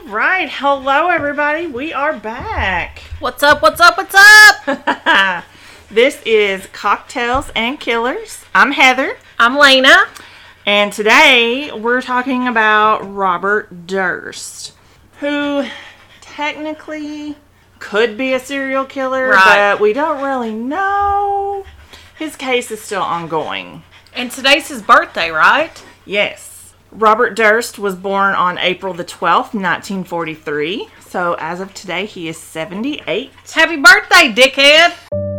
right. Hello, everybody. We are back. What's up? What's up? What's up? This is Cocktails and Killers. I'm Heather. I'm Lena. And today we're talking about Robert Durst, who technically could be a serial killer, Right. but we don't really know. His case is still ongoing. And today's his birthday, right? Yes. Robert Durst was born on April the 12th, 1943. So as of today, he is 78. Happy birthday, dickhead!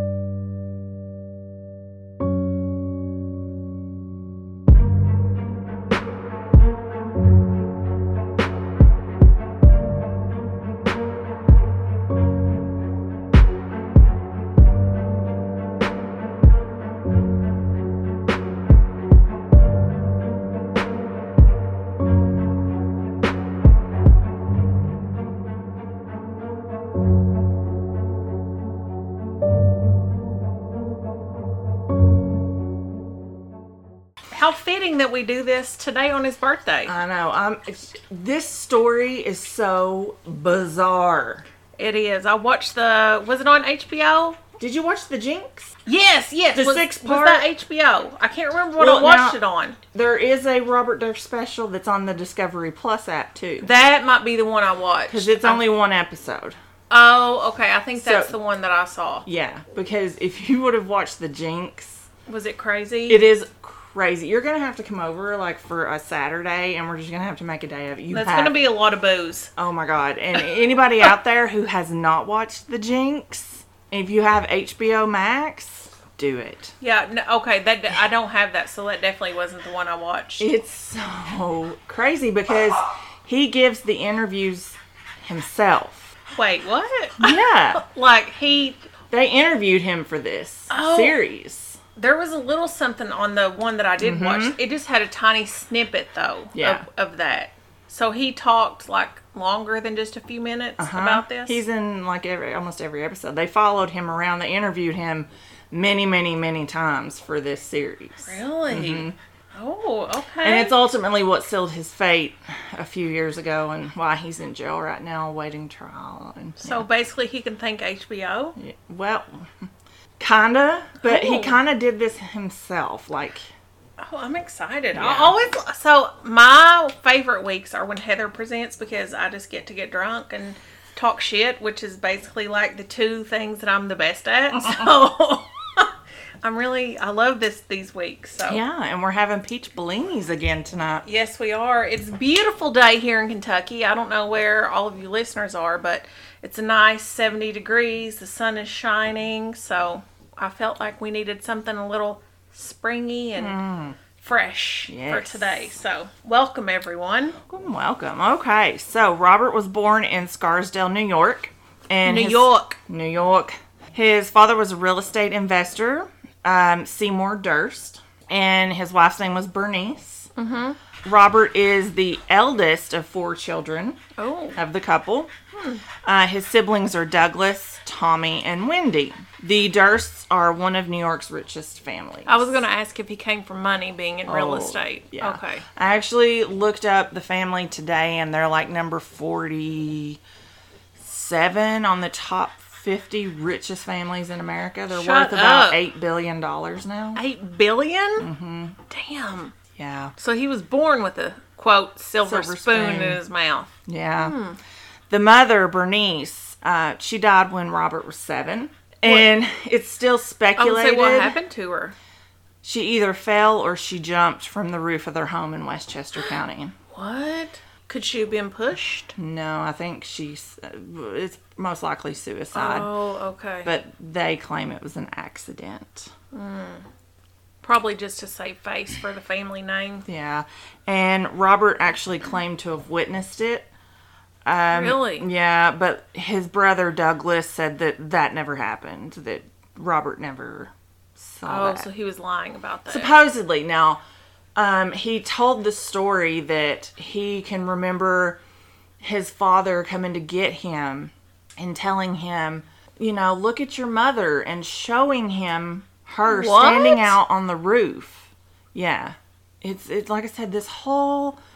How fitting that we do this today on his birthday. I know. This story is so bizarre. It is. I watched was it on HBO? Did you watch The Jinx? Yes. The was, six-part? Was that HBO? I can't remember what Well, I watched now- it on. There is a Robert Durst special that's on the Discovery Plus app, too. That might be the one I watched. Because it's only one episode. Oh, okay. I think that's So- the one that I saw. Yeah, because if you would have watched The Jinx, Was it crazy? it is crazy. You're going to have to come over, like, for a Saturday, and we're just going to have to make a day of it. That's going to be a lot of booze. Oh, my God. And anybody out there who has not watched The Jinx, if you have HBO Max, do it. Yeah, no, okay, I don't have that, so that definitely wasn't the one I watched. It's so crazy because he gives the interviews himself. Wait, what? Yeah. They interviewed him for this Oh. series. there was a little something on the one that I did watch. It just had a tiny snippet, though, Yeah. of that. So he talked, longer than just a few minutes about this? He's in almost every episode. They followed him around. They interviewed him many, many, many times for this series. Really? Oh, okay. And it's ultimately what sealed his fate a few years ago and why he's in jail right now awaiting trial. And, So basically he can thank HBO? yeah. Well, kinda, but he Oh. kinda did this himself. Oh, I'm excited. Yeah. So my favorite weeks are when Heather presents because I just get to get drunk and talk shit, which is basically like the two things that I'm the best at. So I love these weeks. So yeah, and we're having peach bellinis again tonight. yes, we are. It's a beautiful day here in Kentucky. I don't know where all of you listeners are, but it's a nice 70 degrees. The sun is shining. So I felt like we needed something a little springy and fresh for Yes. today. So welcome, everyone. Welcome. Okay, so Robert was born in Scarsdale, New York. And New York. New York. His father was a real estate investor, Seymour Durst, and his wife's name was Bernice. Mm-hmm. Robert is the eldest of 4 children Oh. of the couple. His siblings are Douglas, Tommy, and Wendy. The Dursts are one of New York's richest families. I was going to ask if he came from money being in real Oh, estate. Yeah. Okay. I actually looked up the family today, and they're number 47 on the top 50 richest families in America. They're Shut worth about up. $8 billion now. $8 billion? Mm-hmm. Damn. Yeah. So he was born with a, quote, silver Silver spoon spoon. in his mouth. Yeah. The mother, Bernice, she died when Robert was 7. And it's still I would speculated say, what happened to her? she either fell or she jumped from the roof of their home in Westchester County. What? Could she have been pushed? No, I think it's most likely suicide. Oh, okay. But they claim it was an accident. Probably just to save face for the family name. Yeah. And Robert actually claimed to have witnessed it. Really? Yeah, but his brother Douglas said that never happened. That Robert never saw Oh, that. so he was lying about that. Supposedly. Now, he told the story that he can remember his father coming to get him and telling him, look at your mother, and showing him her What? standing out on the roof. Yeah. It's like I said, this whole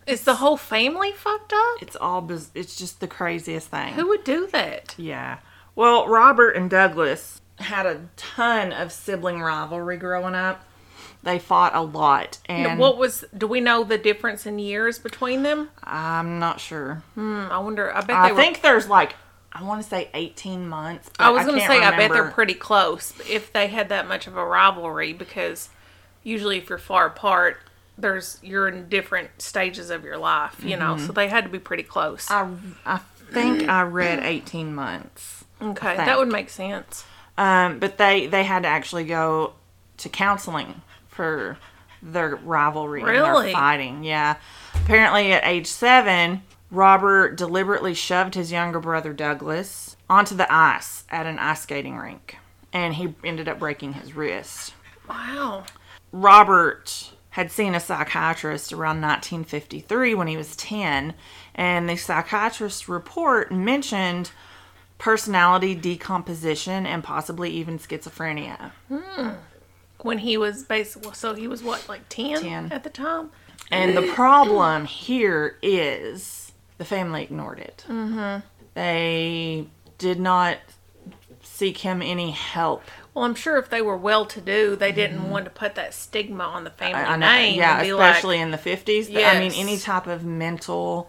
Is the whole family fucked up? It's just the craziest thing. Who would do that? Yeah. Well, Robert and Douglas had a ton of sibling rivalry growing up. They fought a lot. And do we know the difference in years between them? I'm not sure. I wonder, I think there's like, I want to say 18 months. I was going to say, remember. I bet they're pretty close if they had that much of a rivalry, because usually if you're far apart, you're in different stages of your life, you know, so they had to be pretty close. I think I read 18 months. Okay, that would make sense. But they had to actually go to counseling for their rivalry and their fighting. Yeah. Apparently at age 7, Robert deliberately shoved his younger brother Douglas onto the ice at an ice skating rink. And he ended up breaking his wrist. Wow. Robert had seen a psychiatrist around 1953 when he was 10. And the psychiatrist's report mentioned personality decomposition and possibly even schizophrenia. When he was he was what, like 10 at the time? And the problem here is the family ignored it. Mm-hmm. They did not seek him any help. Well, I'm sure if they were well-to-do, they didn't want to put that stigma on the family name. Yeah, and be especially in the 50s. Yes. I mean, any type of mental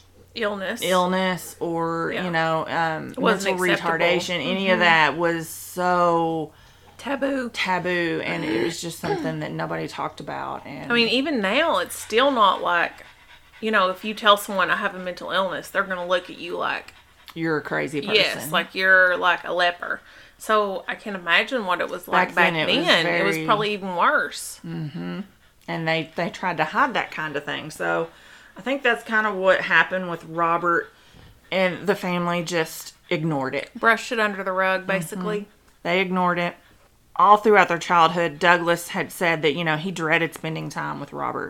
illness or, mental retardation, any of that was so taboo, and it was just something that nobody talked about. And I mean, even now, it's still not like, if you tell someone I have a mental illness, they're going to look at you like you're a crazy person. Yes, like you're like a leper. So I can imagine what it was like back then. It was probably even worse. Mm-hmm. And they tried to hide that kind of thing. So I think that's kind of what happened with Robert, and the family just ignored it. Brushed it under the rug, basically. Mm-hmm. They ignored it. All throughout their childhood, Douglas had said that, he dreaded spending time with Robert.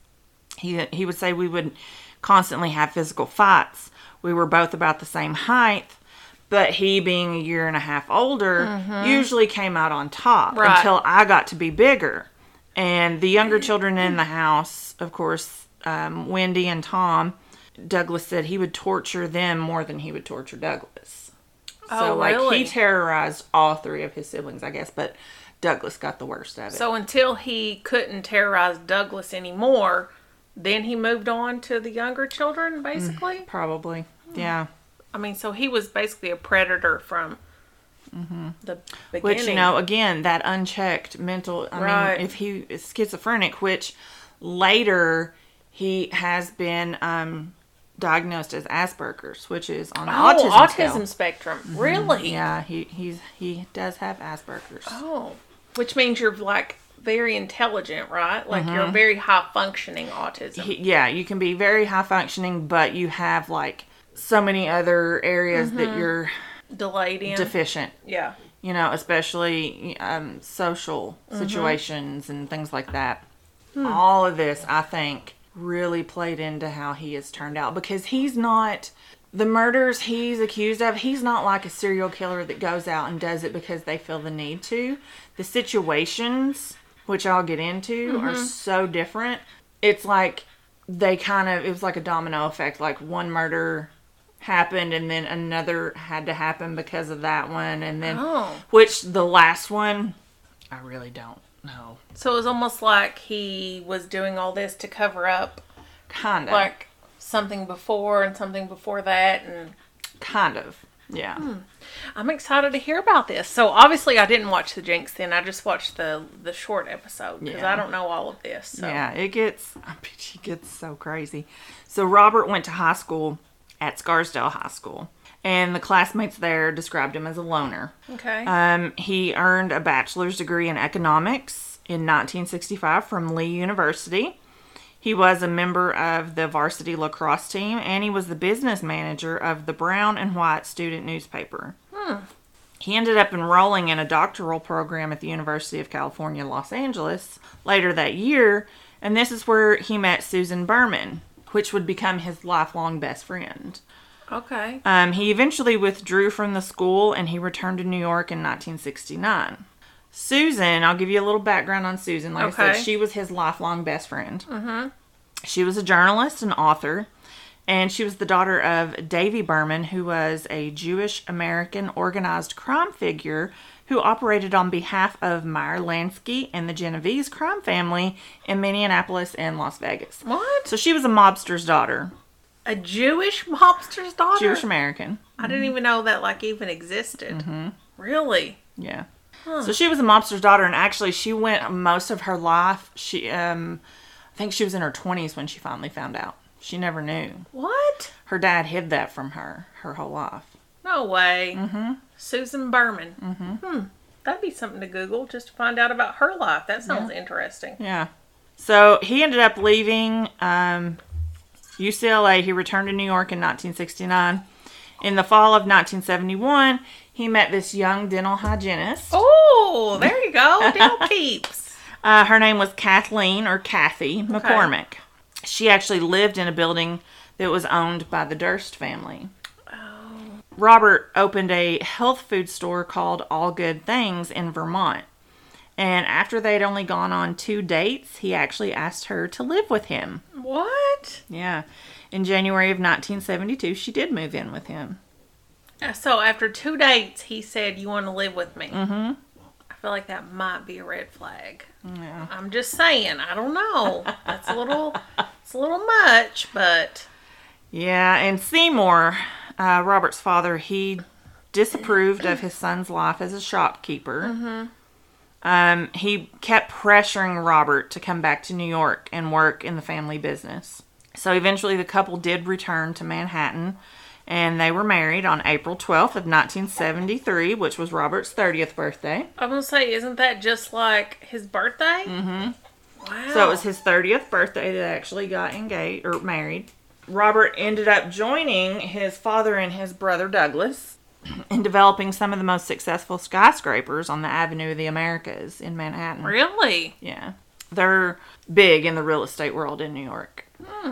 He would say we would constantly have physical fights. We were both about the same height, but he, being a year and a half older, usually came out on top until I got to be bigger. And the younger children in the house, of course, Wendy and Tom, Douglas said he would torture them more than he would torture Douglas. So, really? He terrorized all 3 of his siblings, I guess, but Douglas got the worst of it. So until he couldn't terrorize Douglas anymore, then he moved on to the younger children, basically? Probably, yeah. I mean, so he was basically a predator from the beginning. Which, again, that unchecked mental... I mean, if he is schizophrenic, which later he has been... diagnosed as Asperger's, which is on the autism spectrum. Really? Yeah, he does have Asperger's. Oh, which means you're like very intelligent, right? Like you're very high functioning autism. You can be very high functioning, but you have like so many other areas that you're delayed in, deficient. Yeah. Especially social situations and things like that. All of this, I think, really played into how he has turned out, because he's not, the murders he's accused of, he's not like a serial killer that goes out and does it because they feel the need to. The situations, which I'll get into, are so different. It's like it was like a domino effect. Like one murder happened and then another had to happen because of that one, and then which the last one I really don't know. So it was almost like he was doing all this to cover up kind of like something before and something before that, and kind of, yeah. I'm excited to hear about this. So obviously I didn't watch the Jinx then. I just watched the short episode because I don't know all of this. So. Yeah, it gets so crazy. So Robert went to high school at Scarsdale High School, and the classmates there described him as a loner. Okay. He earned a bachelor's degree in economics in 1965 from Lee University. He was a member of the varsity lacrosse team, and he was the business manager of the Brown and White student newspaper. He ended up enrolling in a doctoral program at the University of California, Los Angeles later that year, and this is where he met Susan Berman, which would become his lifelong best friend. Okay. He eventually withdrew from the school, and he returned to New York in 1969. Susan, I'll give you a little background on Susan. Like I said, she was his lifelong best friend. She was a journalist and author, and she was the daughter of Davy Berman, who was a Jewish American organized crime figure who operated on behalf of Meyer Lansky and the Genovese crime family in Minneapolis and Las Vegas. What? So she was a mobster's daughter. A Jewish mobster's daughter? Jewish American. I didn't even know that even existed. Mm-hmm. Really? Yeah. Huh. So she was a mobster's daughter, and actually she went most of her life. She, I think she was in her 20s when she finally found out. She never knew. What? Her dad hid that from her whole life. No way. Mm-hmm. Susan Berman. Mm-hmm. That'd be something to Google just to find out about her life. That sounds interesting. Yeah. So he ended up leaving UCLA. He returned to New York in 1969. In the fall of 1971, he met this young dental hygienist. Oh, there you go. Dental peeps. Her name was Kathleen, or Kathy, McCormick. She actually lived in a building that was owned by the Durst family. Oh. Robert opened a health food store called All Good Things in Vermont. And after they'd only gone on 2 dates, he actually asked her to live with him. What? Yeah. In January of 1972, she did move in with him. So after 2 dates, he said, "You want to live with me?" Mm-hmm. I feel like that might be a red flag. Yeah. I'm just saying. I don't know. It's a little much, but... Yeah, and Seymour, Robert's father, he disapproved of his son's life as a shopkeeper. Mm-hmm. He kept pressuring Robert to come back to New York and work in the family business. So eventually the couple did return to Manhattan, and they were married on April 12th of 1973, which was Robert's 30th birthday. I'm going to say, isn't that just like his birthday? Mm-hmm. Wow. So it was his 30th birthday that actually got engaged, or married. Robert ended up joining his father and his brother Douglas in developing some of the most successful skyscrapers on the Avenue of the Americas in Manhattan. Really? Yeah. They're big in the real estate world in New York.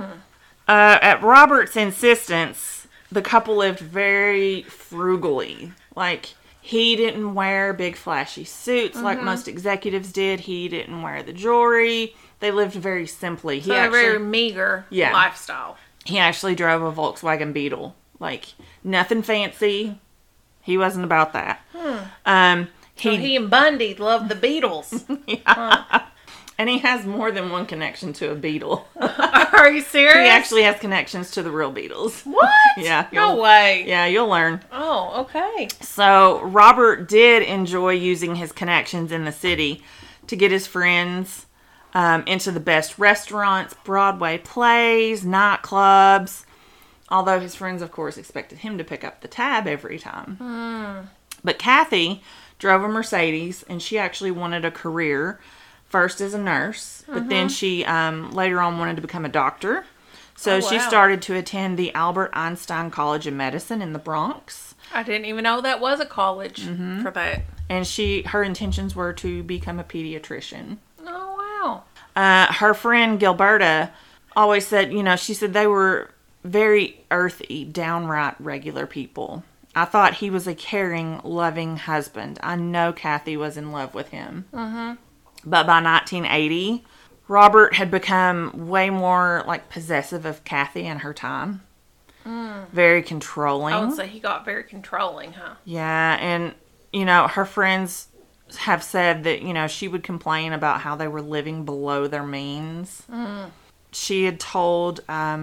At Robert's insistence, the couple lived very frugally. Like, he didn't wear big flashy suits like most executives did. He didn't wear the jewelry. They lived very simply. So a very meager lifestyle. He actually drove a Volkswagen Beetle. Like, nothing fancy. He wasn't about that. So he and Bundy loved the Beatles. Yeah. And he has more than one connection to a Beetle. Are you serious? He actually has connections to the real Beatles. What? Yeah. No way. Yeah, you'll learn. Oh, okay. So, Robert did enjoy using his connections in the city to get his friends into the best restaurants, Broadway plays, nightclubs. Although his friends, of course, expected him to pick up the tab every time. But Kathy drove a Mercedes, and she actually wanted a career, first as a nurse, but then she later on wanted to become a doctor. So she started to attend the Albert Einstein College of Medicine in the Bronx. I didn't even know that was a college for that. And her intentions were to become a pediatrician. Oh, wow. Her friend Gilberta always said, she said they were very earthy, downright regular people. I thought he was a caring, loving husband. I know Kathy was in love with him. But by 1980, Robert had become way more possessive of Kathy and her time. Very controlling. I would say he got very controlling, huh? Yeah, and, her friends have said that, she would complain about how they were living below their means. She had told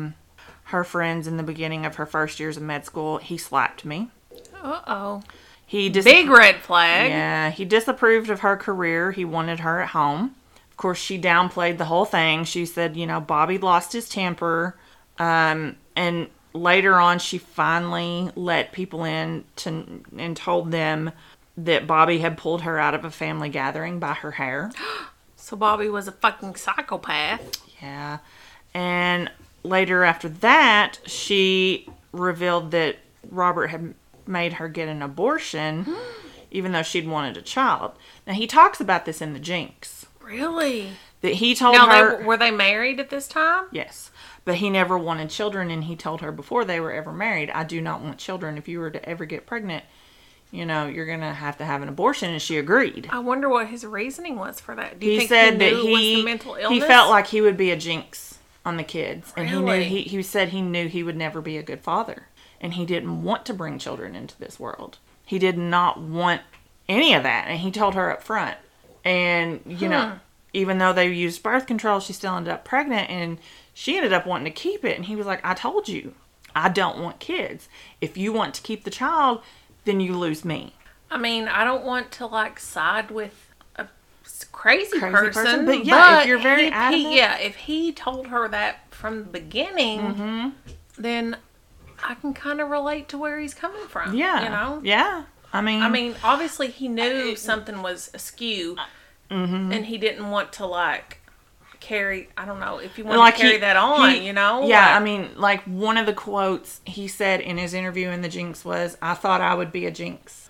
her friends in the beginning of her first years of med school, he slapped me. Uh-oh. Big red flag. Yeah, he disapproved of her career. He wanted her at home. Of course, she downplayed the whole thing. She said, Bobby lost his temper. And later on, she finally let people in and told them that Bobby had pulled her out of a family gathering by her hair. So Bobby was a fucking psychopath. Yeah. And later after that, she revealed that Robert had made her get an abortion, even though she'd wanted a child. Now, he talks about this in the Jinx. Really? That he told her... were they married at this time? Yes. But he never wanted children, and he told her before they were ever married, I do not want children. If you were to ever get pregnant, you're going to have an abortion, and she agreed. I wonder what his reasoning was for that. Do you think said he knew that it was the mental illness? He felt like he would be a jinx on the kids. And Really? he said he knew he would never be a good father. And he didn't want to bring children into this world. He did not want any of that. And he told her up front. And, you know, even though they used birth control, she still ended up pregnant. And she ended up wanting to keep it. And he was like, I told you, I don't want kids. If you want to keep the child, then you lose me. I mean, I don't want to like side with a crazy person, but yeah, if you're very adamant, if he told her that from the beginning, then I can kind of relate to where he's coming from. Yeah, you know, yeah. I mean, obviously he knew something was askew, and he didn't want to like carry. I don't know if you want like to carry that on, you know. Yeah, like, I mean, like one of the quotes he said in his interview in the Jinx was, "I thought I would be a Jinx.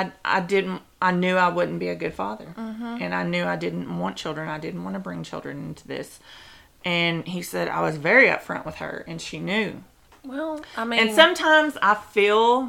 I knew I wouldn't be a good father. And I knew I didn't want children. I didn't want to bring children into this." And he said, I was very upfront with her, and she knew. Well, I mean... And sometimes I feel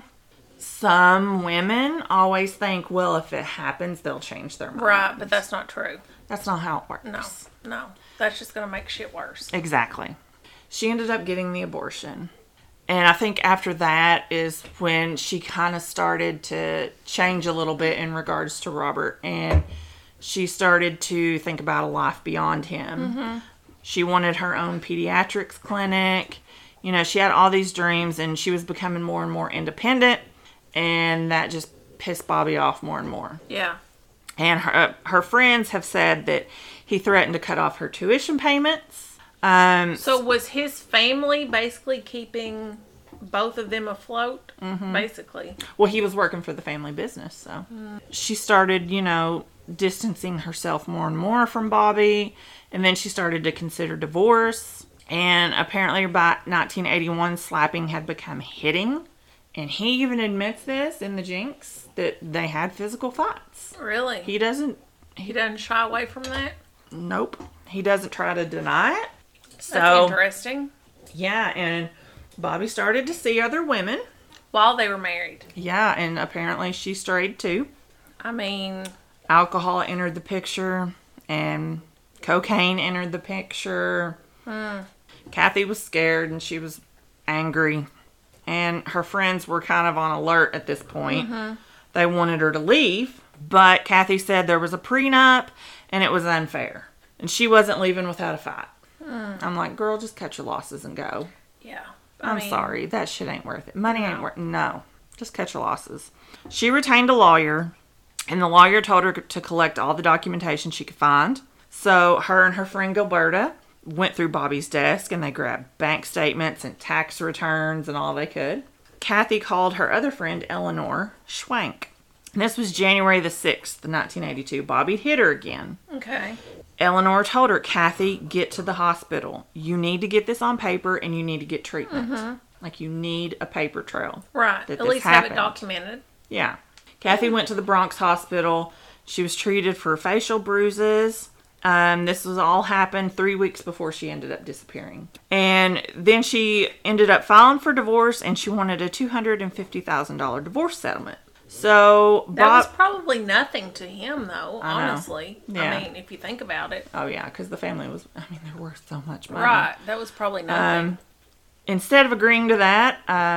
some women always think, well, if it happens, they'll change their mind. Right, but that's not true. That's not how it works. No. That's just going to make shit worse. Exactly. She ended up getting the abortion. And I think after that is when she kind of started to change a little bit in regards to Robert. And she started to think about a life beyond him. She wanted her own pediatrics clinic. You know, she had all these dreams, and she was becoming more and more independent. And that just pissed Bobby off more and more. Yeah. And her friends have said that he threatened to cut off her tuition payments. So was his family basically keeping both of them afloat? Basically. Well, he was working for the family business, so. She started, you know, distancing herself more and more from Bobby. And then she started to consider divorce. And apparently by 1981, slapping had become hitting. And he even admits this in the Jinx, that they had physical fights. Really? He doesn't shy away from that? Nope. He doesn't try to deny it. That's interesting. Yeah, and Bobby started to see other women. While they were married. Yeah, and apparently she strayed too. I mean... Alcohol entered the picture, and cocaine entered the picture. Kathy was scared, and she was angry. And her friends were kind of on alert at this point. They wanted her to leave, but Kathy said there was a prenup, and it was unfair. And she wasn't leaving without a fight. I'm like, girl, just cut your losses and go. Yeah. I'm sorry. That shit ain't worth it. Money ain't worth it. No. Just cut your losses. She retained a lawyer, and the lawyer told her to collect all the documentation she could find. So her and her friend Gilberta went through Bobby's desk, and they grabbed bank statements and tax returns and all they could. Kathy called her other friend, Eleanor Schwank. And this was January the 6th, 1982. Bobby hit her again. Okay. Eleanor told her, Kathy, get to the hospital. You need to get this on paper, and you need to get treatment. Like, you need a paper trail. Right. At least have it documented. Yeah. Kathy went to the Bronx hospital. She was treated for facial bruises. This was all happened 3 weeks before she ended up disappearing. And then she ended up filing for divorce, and she wanted a $250,000 divorce settlement. So that was probably nothing to him, though, honestly. Yeah. I mean, if you think about it. Oh, yeah, because the family was, I mean, they're worth so much money. Right. That was probably nothing. Instead of agreeing to that,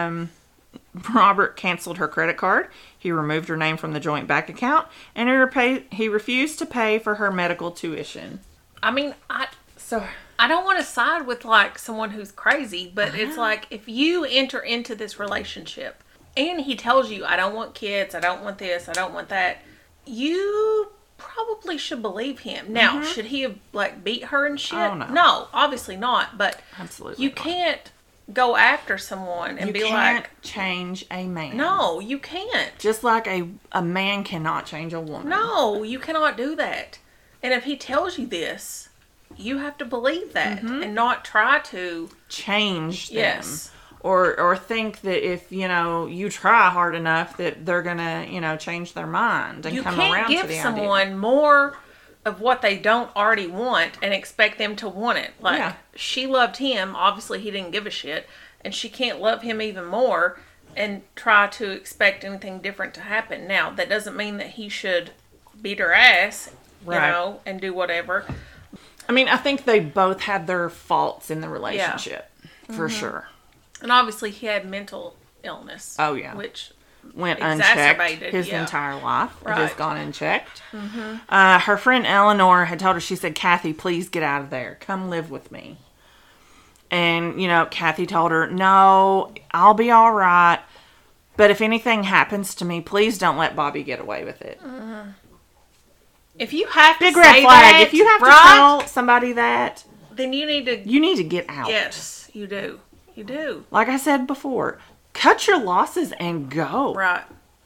Robert canceled her credit card. He removed her name from the joint bank account, and he refused to pay for her medical tuition. I mean, I don't want to side with, like, someone who's crazy, but it's like, if you enter into this relationship, and he tells you, I don't want kids, I don't want this, I don't want that, you probably should believe him. Now, should he have, like, beat her and shit? Oh, no. No, obviously not, but absolutely you not. Can't go after someone and you be can't like... change a man. No, you can't. Just like a man cannot change a woman. No, you cannot do that. And if he tells you this, you have to believe that and not try to... change them. Yes. Or think that if, you know, you try hard enough that they're going to, you know, change their mind and come around to the idea. You can't give someone more of what they don't already want and expect them to want it. Like, she loved him. Obviously, he didn't give a shit. And she can't love him even more and try to expect anything different to happen. Now, that doesn't mean that he should beat her ass, you know, and do whatever. I mean, I think they both had their faults in the relationship, for sure. And obviously he had mental illness. Oh, yeah. Which went unchecked exacerbated, his yeah. entire life. It has Right. gone unchecked. Her friend Eleanor had told her, she said, Kathy, please get out of there. Come live with me. And, you know, Kathy told her, no, I'll be all right. But if anything happens to me, please don't let Bobby get away with it. if you have Big to red say flag. that, If you have to right, tell somebody that, then you need to. you need to get out. Yes, you do. You do. Like I said before, cut your losses and go. Right.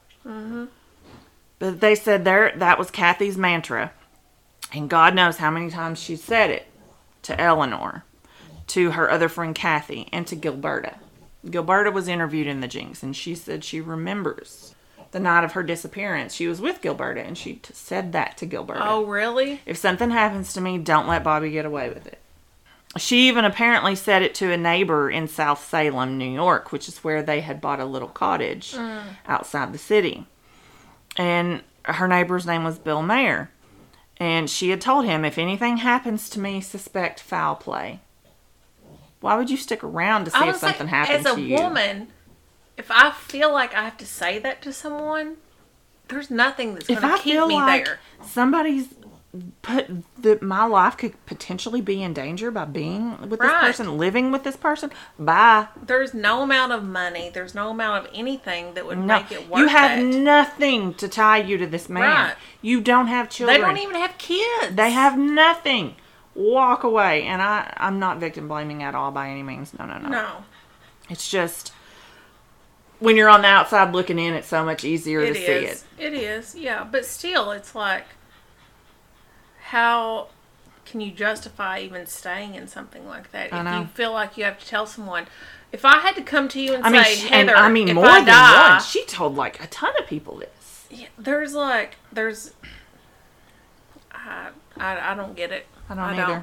But they said that was Kathy's mantra. And God knows how many times she said it to Eleanor, to her other friend Kathy, and to Gilberta. Gilberta was interviewed in the Jinx, and she said she remembers the night of her disappearance. She was with Gilberta, and she said that to Gilberta. Oh, really? If something happens to me, don't let Bobby get away with it. She even apparently said it to a neighbor in South Salem, New York, which is where they had bought a little cottage outside the city. And her neighbor's name was Bill Mayer. And she had told him, if anything happens to me, suspect foul play. Why would you stick around to see if something happens to you? As a woman, if I feel like I have to say that to someone, there's nothing that's going If I to keep feel me like there. somebody's my life could potentially be in danger by being with this Right. person, living with this person, bye. There's no amount of money, there's no amount of anything that would No, make it worth you have it. nothing to tie you to this man. Right. You don't have children. They don't even have kids. They have nothing. Walk away. And I'm not victim blaming at all by any means. No. No. It's just when you're on the outside looking in, it's so much easier to see it. It is, yeah. But still, it's like, how can you justify even staying in something like that? I If know. you feel like you have to tell someone, if I had to come to you and I mean, say, Heather, if more I than die, one. She told like a ton of people this. yeah, I don't get it. I don't either.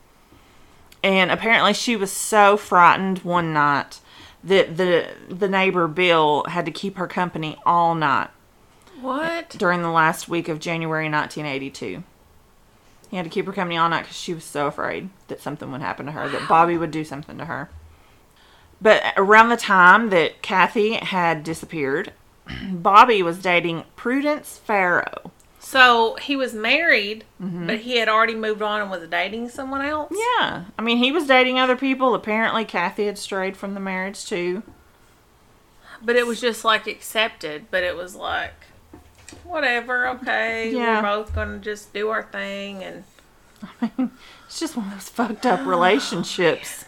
And apparently she was so frightened one night that the neighbor Bill had to keep her company all night What? during the last week of January 1982. He had to keep her company all night because she was so afraid that something would happen to her, that Bobby would do something to her. But around the time that Kathy had disappeared, Bobby was dating Prudence Farrow. So he was married, but he had already moved on and was dating someone else? Yeah. I mean, he was dating other people. Apparently, Kathy had strayed from the marriage, too. But it was just like accepted, but it was like, whatever, okay, Yeah. we're both going to just do our thing. And It's just one of those fucked up relationships.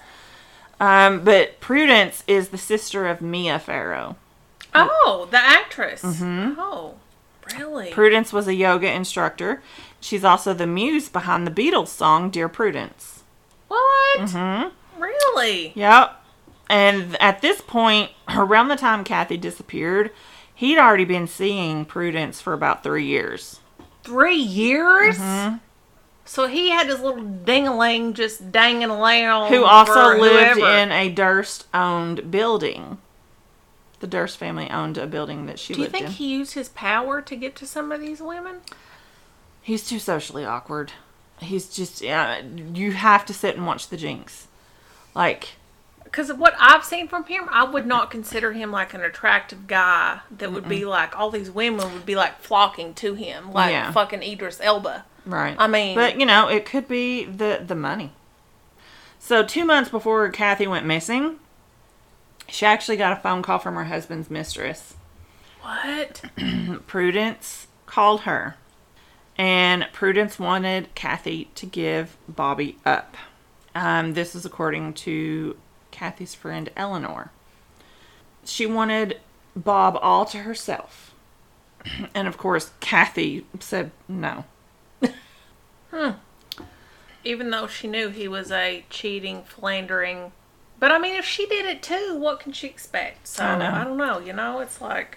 But Prudence is the sister of Mia Farrow. oh, the actress. Oh, really? Prudence was a yoga instructor. She's also the muse behind the Beatles song Dear Prudence. What? Really? Yep. And at this point, around the time Kathy disappeared, he'd already been seeing Prudence for about 3 years. 3 years? So he had his little ding-a-ling just danging around. Who also for lived whoever. in a Durst-owned building. The Durst family owned a building that she Do you lived think in. he used his power to get to some of these women? He's too socially awkward. He's just, you have to sit and watch the Jinx. Like, Because of what I've seen from him, I would not consider him like an attractive guy that would be like, all these women would be like flocking to him, like Yeah. fucking Idris Elba. right. I mean- But, it could be the money. So 2 months before Kathy went missing, she actually got a phone call from her husband's mistress. What? Prudence called her. And Prudence wanted Kathy to give Bobby up. This is according to Kathy's friend Eleanor. She wanted Bob all to herself. And of course, Kathy said no. Even though she knew he was a cheating, philandering. But I mean, if she did it too, what can she expect? So, I know. I don't know. It's like.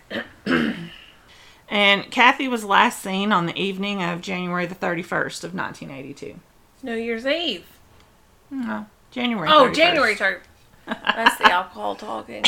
And Kathy was last seen on the evening of January the 31st of 1982. New Year's Eve. No, January 31st. Oh, January 3rd. That's the alcohol talking.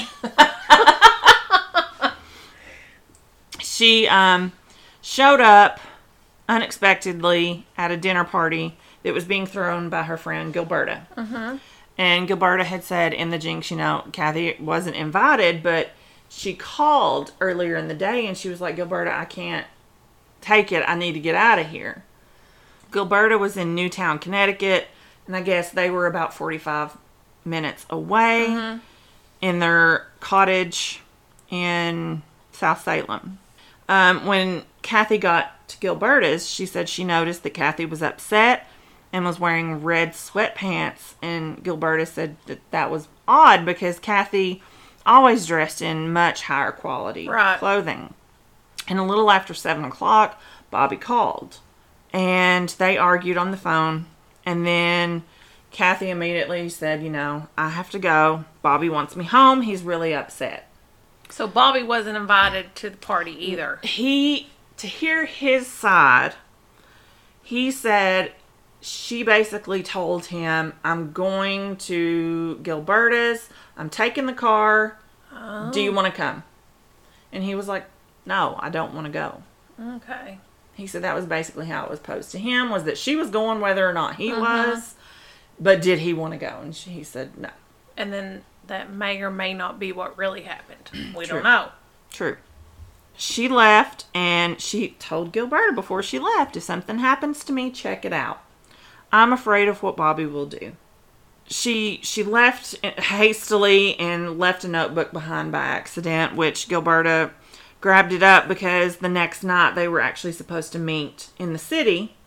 She showed up unexpectedly at a dinner party that was being thrown by her friend Gilberta. And Gilberta had said in the Jinx, Kathy wasn't invited, but she called earlier in the day and she was like, Gilberta, I can't take it. I need to get out of here. Gilberta was in Newtown, Connecticut, and I guess they were about 45 minutes away in their cottage in South Salem. When Kathy got to Gilberta's, she said she noticed that Kathy was upset and was wearing red sweatpants, and Gilberta said that was odd because Kathy always dressed in much higher quality clothing. And a little after 7 o'clock, Bobby called, and they argued on the phone, and then Kathy immediately said, I have to go. Bobby wants me home. He's really upset. So Bobby wasn't invited to the party either. To hear his side, he said she basically told him, I'm going to Gilberta's. I'm taking the car. Oh. Do you want to come? And he was like, no, I don't want to go. Okay. He said that was basically how it was posed to him, was that she was going whether or not he was. But did he want to go? And he said no. And then that may or may not be what really happened. We don't know. True. She left, and she told Gilberta before she left, if something happens to me, check it out. I'm afraid of what Bobby will do. She left hastily and left a notebook behind by accident, which Gilberta grabbed it up because the next night they were actually supposed to meet in the city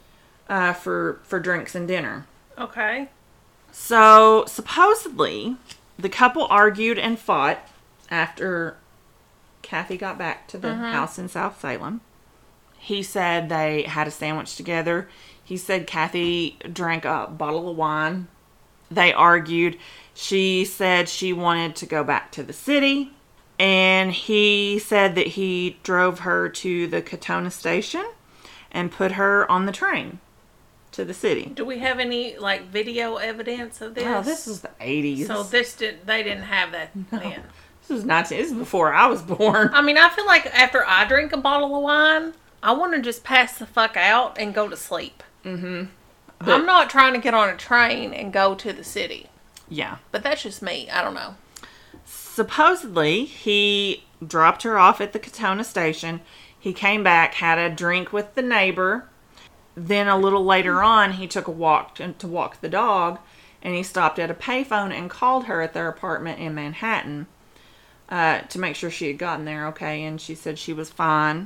for drinks and dinner. Okay. So, supposedly, the couple argued and fought after Kathy got back to the house in South Salem. He said they had a sandwich together. He said Kathy drank a bottle of wine. They argued. She said she wanted to go back to the city. And he said that he drove her to the Katona station and put her on the train to the city. Do we have any video evidence of this? Oh, this is the 80s. So they didn't have that then. This is before I was born. I mean, I feel like after I drink a bottle of wine, I want to just pass the fuck out and go to sleep. I'm not trying to get on a train and go to the city. Yeah. But that's just me. I don't know. Supposedly, he dropped her off at the Katona station. He came back, had a drink with the neighbor. Then a little later on, he took a walk to walk the dog, and he stopped at a payphone and called her at their apartment in Manhattan to make sure she had gotten there okay, and she said she was fine.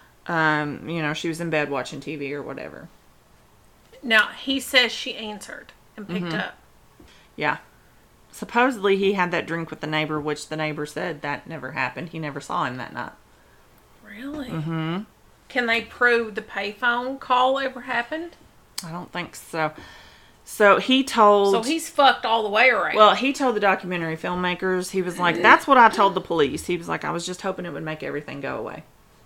She was in bed watching TV or whatever. Now, he says she answered and picked up. Yeah. Supposedly, he had that drink with the neighbor, which the neighbor said that never happened. He never saw him that night. Really? Mm-hmm. Can they prove the payphone call ever happened? I don't think so. So he told... So he's fucked all the way around. Well, he told the documentary filmmakers, he was like, that's what I told the police. He was like, I was just hoping it would make everything go away.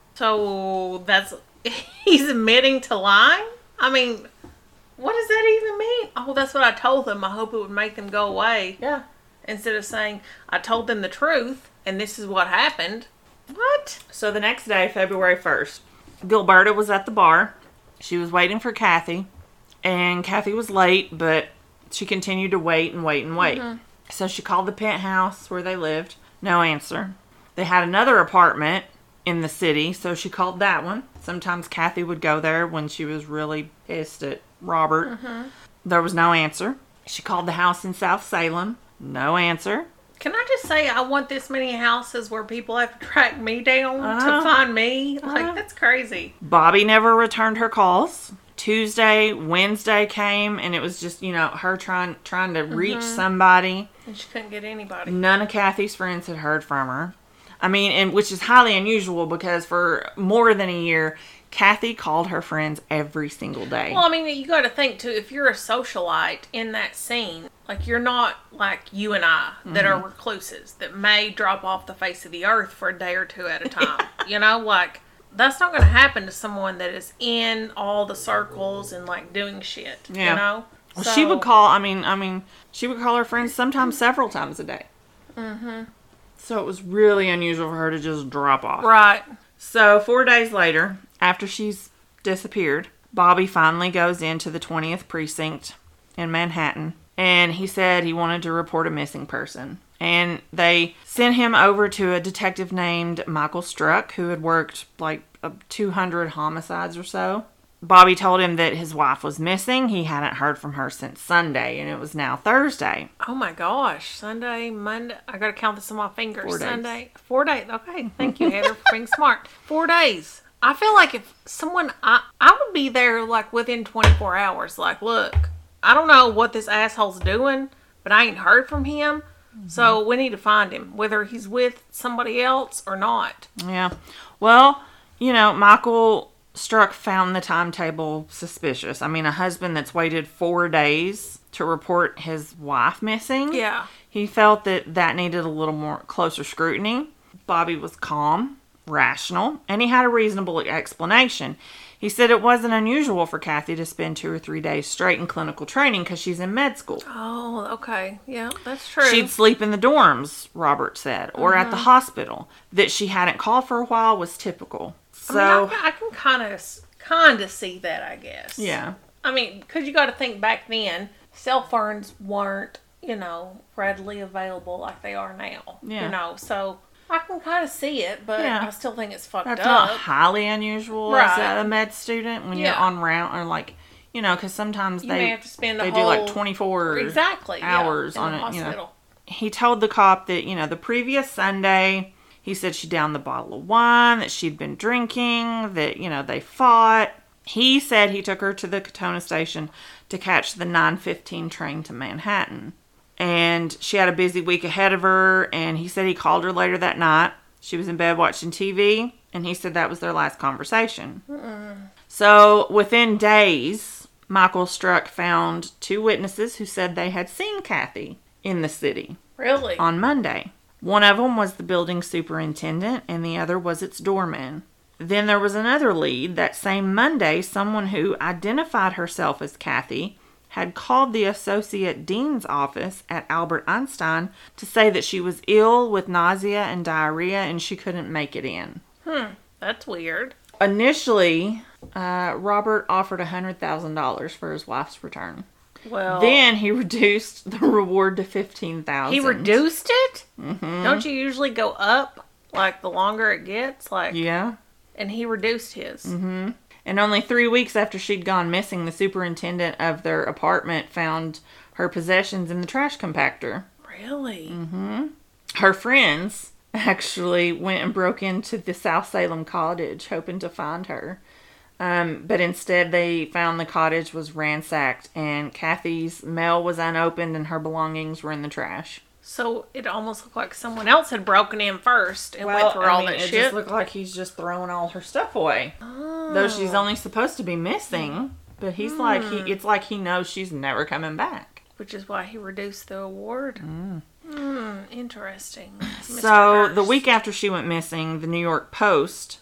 So he's admitting to lying? I mean, what does that even mean? Oh, that's what I told them. I hope it would make them go away. Yeah. Instead of saying, I told them the truth, and this is what happened. What? So the next day, February 1st, Gilberta was at the bar. She was waiting for Kathy. And Kathy was late, but she continued to wait and wait and wait. So she called the penthouse where they lived. No answer. They had another apartment in the city, so she called that one. Sometimes Kathy would go there when she was really pissed at Robert. There was no answer. She called the house in South Salem. No answer. Can I just say I want this many houses where people have to track me down to find me? That's crazy. Bobby never returned her calls. Tuesday, Wednesday came, and it was just, her trying to reach somebody. And she couldn't get anybody. None of Kathy's friends had heard from her. I mean, and which is highly unusual because for more than a year, Kathy called her friends every single day. Well, I mean, you got to think, too, if you're a socialite in that scene, you're not like you and I that are recluses that may drop off the face of the earth for a day or two at a time. That's not going to happen to someone that is in all the circles and doing shit. Well, she would call. She would call her friends sometimes several times a day. So it was really unusual for her to just drop off. Right. So 4 days later, after she's disappeared, Bobby finally goes into the 20th precinct in Manhattan, and he said he wanted to report a missing person. And they sent him over to a detective named Michael Struck, who had worked like 200 homicides or so. Bobby told him that his wife was missing. He hadn't heard from her since Sunday, and it was now Thursday. Oh my gosh. Sunday, Monday. I got to count this on my fingers. 4 days. Sunday. 4 days. Okay. Thank you, Heather, for being smart. 4 days. I feel like if someone, I would be there like within 24 hours. Like, look, I don't know what this asshole's doing, but I ain't heard from him. Mm-hmm. So we need to find him, whether he's with somebody else or not. Yeah. Well, Michael Struck found the timetable suspicious. I mean, a husband that's waited 4 days to report his wife missing. Yeah. He felt that needed a little more closer scrutiny. Bobby was calm, rational, and he had a reasonable explanation. He said it wasn't unusual for Kathy to spend 2 or 3 days straight in clinical training because she's in med school. Oh, okay. Yeah, that's true. She'd sleep in the dorms, Robert said, or at the hospital. That she hadn't called for a while was typical. So I can kind of see that, I guess. Yeah. I mean, because you got to think back then, cell phones weren't, readily available like they are now. Yeah. So I can kind of see it, but Yeah. I still think it's fucked That's up. not highly unusual Right. as a med student when you're on round or like, because sometimes You may they have to spend the they whole... do like 24 hours in on the it. hospital. He told the cop that, the previous Sunday, he said she downed the bottle of wine, that she'd been drinking, that, they fought. He said he took her to the Katona station to catch the 9:15 train to Manhattan. And she had a busy week ahead of her, and he said he called her later that night. She was in bed watching TV, and he said that was their last conversation. So, within days, Michael Struck found 2 witnesses who said they had seen Kathy in the city. Really? On Monday. One of them was the building superintendent, and the other was its doorman. Then there was another lead. That same Monday, someone who identified herself as Kathy had called the associate dean's office at Albert Einstein to say that she was ill with nausea and diarrhea and she couldn't make it in. That's weird. Initially, Robert offered $100,000 for his wife's return. Well, Then he reduced the reward to $15,000. he reduced it? Mm-hmm. Don't you usually go up, like, the longer it gets? Like, Yeah. And he reduced his. Mm-hmm. And only 3 weeks after she'd gone missing, the superintendent of their apartment found her possessions in the trash compactor. Really? Mm-hmm. Her friends actually went and broke into the South Salem cottage hoping to find her. But instead they found the cottage was ransacked and Kathy's mail was unopened and her belongings were in the trash. So it almost looked like someone else had broken in first and went through all that it shit. just looked like he's just throwing all her stuff away. Though she's only supposed to be missing, but he's it's like he knows she's never coming back. Which is why he reduced the award. Interesting. So the week after she went missing, the New York Post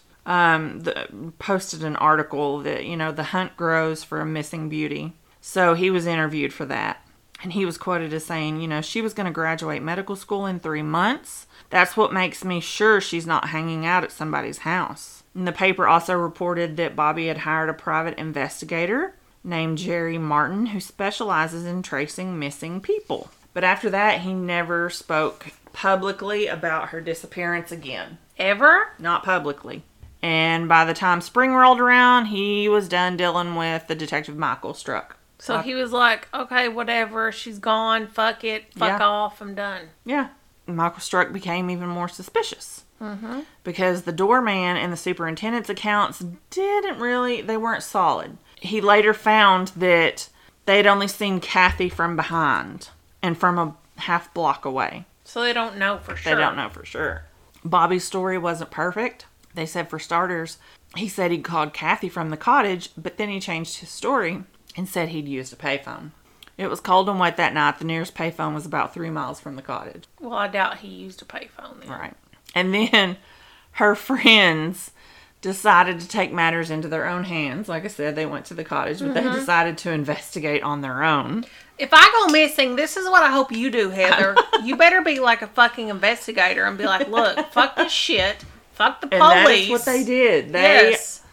posted an article that, the hunt grows for a missing beauty. So he was interviewed for that. And he was quoted as saying, she was going to graduate medical school in 3 months. That's what makes me sure she's not hanging out at somebody's house. And the paper also reported that Bobby had hired a private investigator named Jerry Martin who specializes in tracing missing people. But after that, he never spoke publicly about her disappearance again. Ever? Not publicly. And by the time spring rolled around, he was done dealing with the detective Michael Struck. So he was like, okay, whatever, she's gone, fuck it, fuck off, I'm done. Yeah. Michael Struck became even more suspicious. Because the doorman and the superintendent's accounts they weren't solid. He later found that they'd only seen Kathy from behind and from a half block away. So they don't know for sure. They don't know for sure. Bobby's story wasn't perfect. They said, for starters, he said he'd called Kathy from the cottage, but then he changed his story and said he'd used a payphone. It was cold and wet that night. The nearest payphone was about 3 miles from the cottage. Well, I doubt he used a payphone then. Right. And then her friends decided to take matters into their own hands. Like I said, they went to the cottage, but they decided to investigate on their own. If I go missing, this is what I hope you do, Heather. You better be like a fucking investigator and be like, look, fuck this shit. Fuck the police. And that is what they did.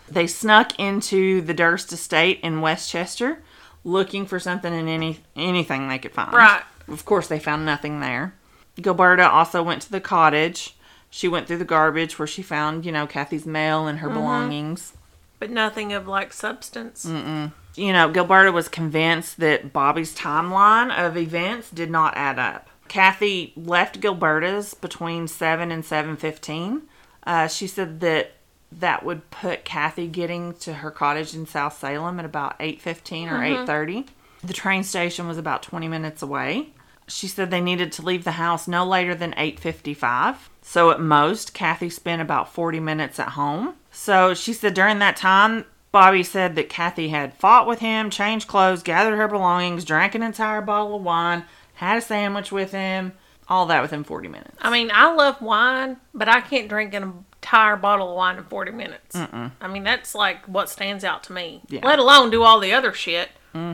They snuck into the Durst estate in Westchester, looking for something in anything they could find. Right. Of course, they found nothing there. Gilberta also went to the cottage. She went through the garbage where she found, Kathy's mail and her belongings. But nothing of, substance. Gilberta was convinced that Bobby's timeline of events did not add up. Kathy left Gilberta's between 7 and 7:15. She said that would put Kathy getting to her cottage in South Salem at about 8:15 or 8:30. The train station was about 20 minutes away. She said they needed to leave the house no later than 8:55. So at most, Kathy spent about 40 minutes at home. So she said during that time, Bobby said that Kathy had fought with him, changed clothes, gathered her belongings, drank an entire bottle of wine, had a sandwich with him, all that within 40 minutes. I mean, I love wine, but I can't drink an entire bottle of wine in 40 minutes. I mean, that's what stands out to me. Yeah. Let alone do all the other shit.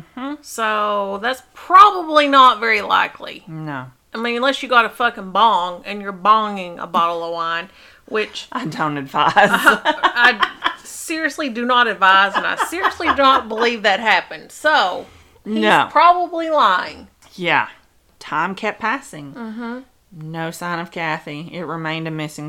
So that's probably not very likely. No. I mean, unless you got a fucking bong and you're bonging a bottle of wine, which I don't advise. I seriously do not advise, and I seriously do not believe that happened. So he's probably lying. Yeah. Time kept passing. No sign of Kathy. It remained a missing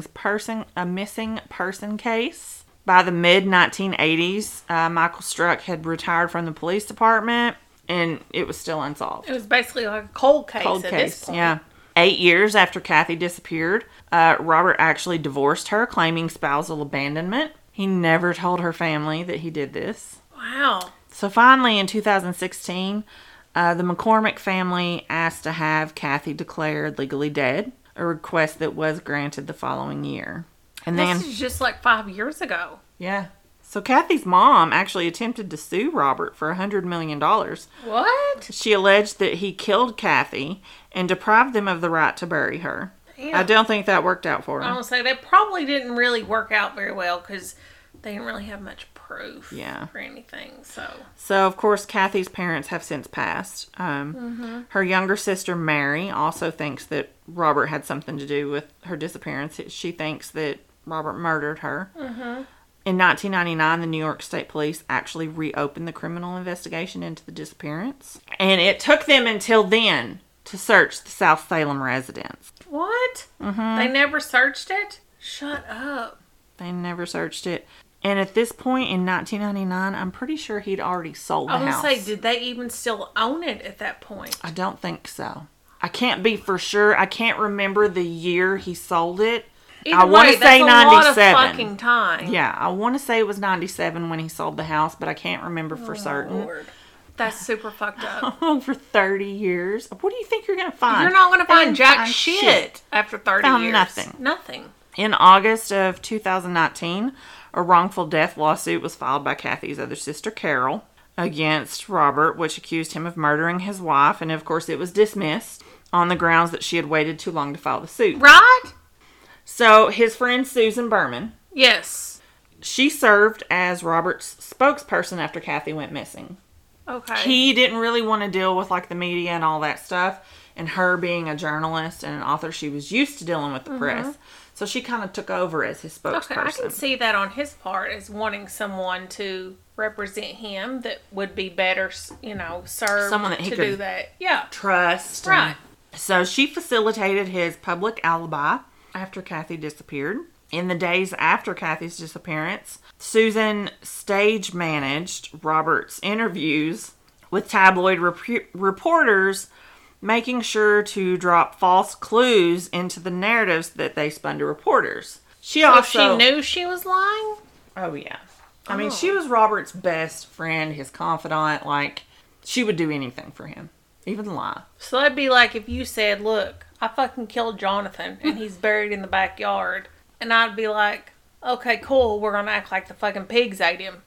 person case. By the mid-1980s, Michael Struck had retired from the police department, and it was still unsolved. It was basically like a cold case at this point. Yeah. 8 years after Kathy disappeared, Robert actually divorced her, claiming spousal abandonment. He never told her family that he did this. Wow. So finally, in 2016, the McCormick family asked to have Kathy declared legally dead, a request that was granted the following year. And this is just 5 years ago. Yeah. So Kathy's mom actually attempted to sue Robert for $100 million. What? She alleged that he killed Kathy and deprived them of the right to bury her. Damn. I don't think that worked out for I him. would say that probably didn't really work out very well because they didn't really have much proof or anything. So of course, Kathy's parents have since passed. Her younger sister, Mary, also thinks that Robert had something to do with her disappearance. She thinks that Robert murdered her. In 1999, the New York State Police actually reopened the criminal investigation into the disappearance. And it took them until then to search the South Salem residence. What? They never searched it? Shut up. They never searched it. And at this point in 1999, I'm pretty sure he'd already sold the house. I was going to say, did they even still own it at that point? I don't think so. I can't be for sure. I can't remember the year he sold it. I want to say 97. Lot of fucking time. Yeah, I want to say it was 97 when he sold the house, but I can't remember for certain. Lord. That's super fucked up. For 30 years. What do you think you're going to find? You're not going to find jack shit after 30 years. Nothing. Nothing. In August of 2019, a wrongful death lawsuit was filed by Kathy's other sister, Carol, against Robert, which accused him of murdering his wife, and of course it was dismissed on the grounds that she had waited too long to file the suit. Right? So his friend Susan Berman. Yes. She served as Robert's spokesperson after Kathy went missing. Okay. He didn't really want to deal with the media and all that stuff, and her being a journalist and an author, she was used to dealing with the press. So she kind of took over as his spokesperson. Okay, I can see that on his part as wanting someone to represent him that would be better, served someone that he to could do that. Yeah. Trust. Right. So she facilitated his public alibi after Kathy disappeared. In the days after Kathy's disappearance, Susan stage managed Robert's interviews with tabloid reporters, making sure to drop false clues into the narratives that they spun to reporters. She knew she was lying? Oh, yeah. I mean, she was Robert's best friend, his confidant. She would do anything for him, even lie. So that'd be like if you said, look, I fucking killed Jonathan and he's buried in the backyard. And I'd be like, okay, cool, we're going to act like the fucking pigs ate him.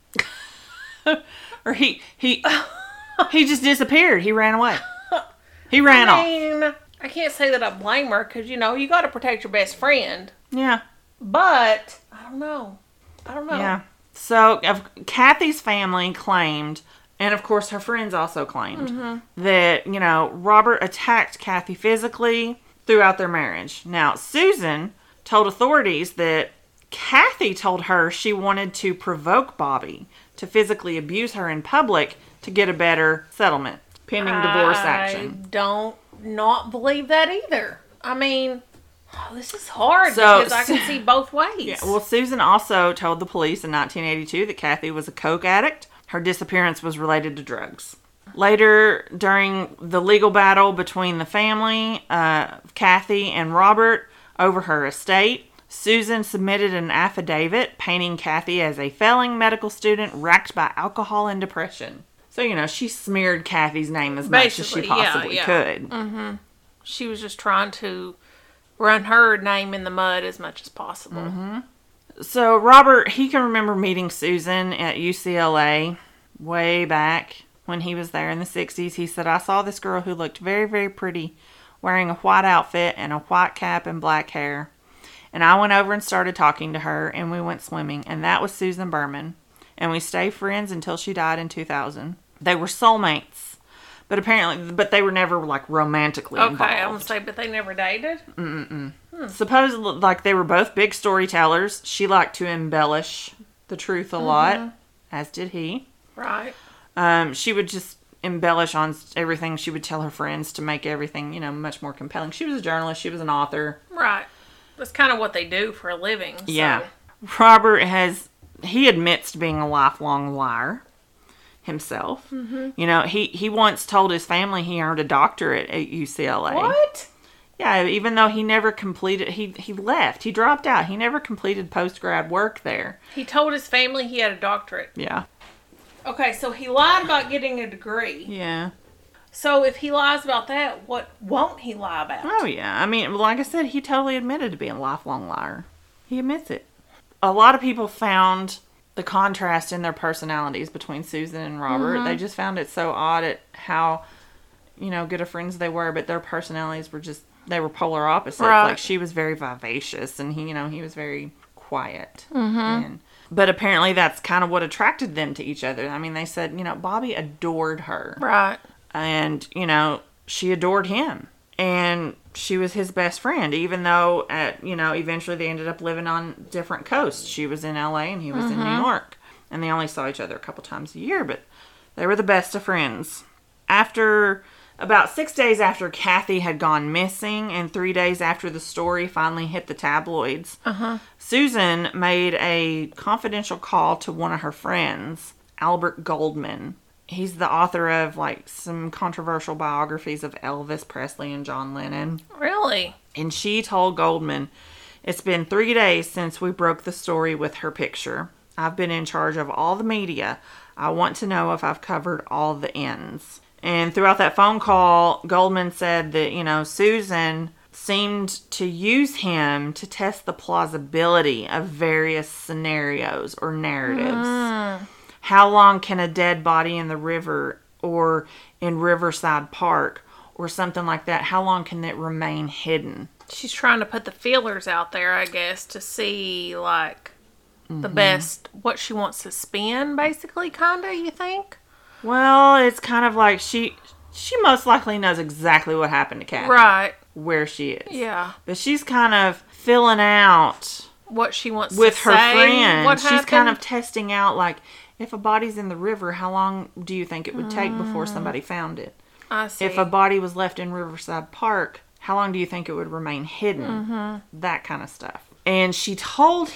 Or he just disappeared. He ran away. He ran off. I can't say that I blame her because, you got to protect your best friend. Yeah. But, I don't know. Yeah. So, Kathy's family claimed, and of course her friends also claimed, that, Robert attacked Kathy physically throughout their marriage. Now, Susan told authorities that Kathy told her she wanted to provoke Bobby to physically abuse her in public to get a better settlement, pending divorce action. I don't not believe that either. I mean, this is hard So- because I can see both ways. Yeah, well, Susan also told the police in 1982 that Kathy was a coke addict. Her disappearance was related to drugs. Later, during the legal battle between the family, Kathy and Robert over her estate, Susan submitted an affidavit painting Kathy as a failing medical student racked by alcohol and depression. So, she smeared Kathy's name as much as she Basically, yeah, possibly yeah. could. She was just trying to run her name in the mud as much as possible. So Robert, he can remember meeting Susan at UCLA way back when he was there in the 60s. He said, I saw this girl who looked very, very pretty, wearing a white outfit and a white cap and black hair. And I went over and started talking to her, and we went swimming. And that was Susan Berman. And we stayed friends until she died in 2000. They were soulmates. But they were never, like, romantically involved. Okay, I'm going to say, but they never dated? Supposedly, like, they were both big storytellers. She liked to embellish the truth a lot, as did he. Right. She would just embellish on everything. She would tell her friends to make everything, much more compelling. She was a journalist. She was an author. Right. That's kind of what they do for a living. So. Yeah. Robert he admits to being a lifelong liar himself. He once told his family he earned a doctorate at UCLA. What? Yeah, even though he never completed, he left. He dropped out. He never completed post-grad work there. He told his family he had a doctorate. Yeah. Okay, so he lied about getting a degree. Yeah. So if he lies about that, what won't he lie about? Oh, yeah. I mean, like I said, he totally admitted to being a lifelong liar. He admits it. A lot of people found the contrast in their personalities between Susan and Robert. They just found it so odd at how, good of friends they were, but their personalities were they were polar opposites. Right. Like, she was very vivacious, and he was very quiet. But apparently that's kind of what attracted them to each other. I mean, they said, Bobby adored her. Right. And, she adored him. And she was his best friend, even though, eventually they ended up living on different coasts. She was in LA and he was in New York. And they only saw each other a couple times a year, but they were the best of friends. About 6 days after Kathy had gone missing and 3 days after the story finally hit the tabloids, Susan made a confidential call to one of her friends, Albert Goldman. He's the author of, some controversial biographies of Elvis Presley and John Lennon. Really? And she told Goldman, it's been 3 days since we broke the story with her picture. I've been in charge of all the media. I want to know if I've covered all the ends. And throughout that phone call, Goldman said that, Susan seemed to use him to test the plausibility of various scenarios or narratives. How long can a dead body in the river or in Riverside Park or something like that, how long can it remain hidden? She's trying to put the feelers out there, I guess, to see, the best, what she wants to spin, basically, kind of, you think? Well, it's kind of like she most likely knows exactly what happened to Kathy. Right. Where she is. Yeah. But she's kind of filling out what she wants with to her say, friend. what She's happened. kind of testing out, if a body's in the river, how long do you think it would take before somebody found it? I see. If a body was left in Riverside Park, how long do you think it would remain hidden? That kind of stuff. And she told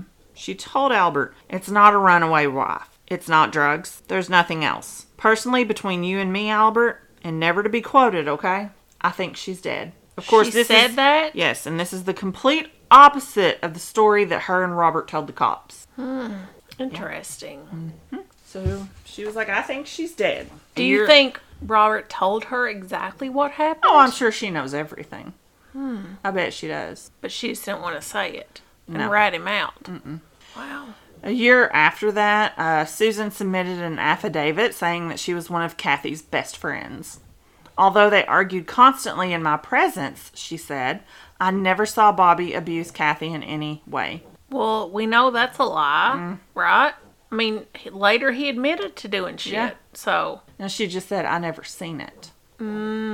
Albert, it's not a runaway wife. It's not drugs. There's nothing else. Personally, between you and me, Albert, and never to be quoted, okay? I think she's dead. Of course, she said that? Yes, and this is the complete opposite of the story that her and Robert told the cops. Interesting. So she was like, I think she's dead. Do you think Robert told her exactly what happened? Oh, I'm sure she knows everything. I bet she does. But she just didn't want to say it and No. rat him out. Wow. A year after that, Susan submitted an affidavit saying that she was one of Kathy's best friends. Although they argued constantly in my presence, she said, I never saw Bobby abuse Kathy in any way. Well, we know that's a lie, right? I mean, later he admitted to doing shit. Yeah. So And she just said, I never seen it.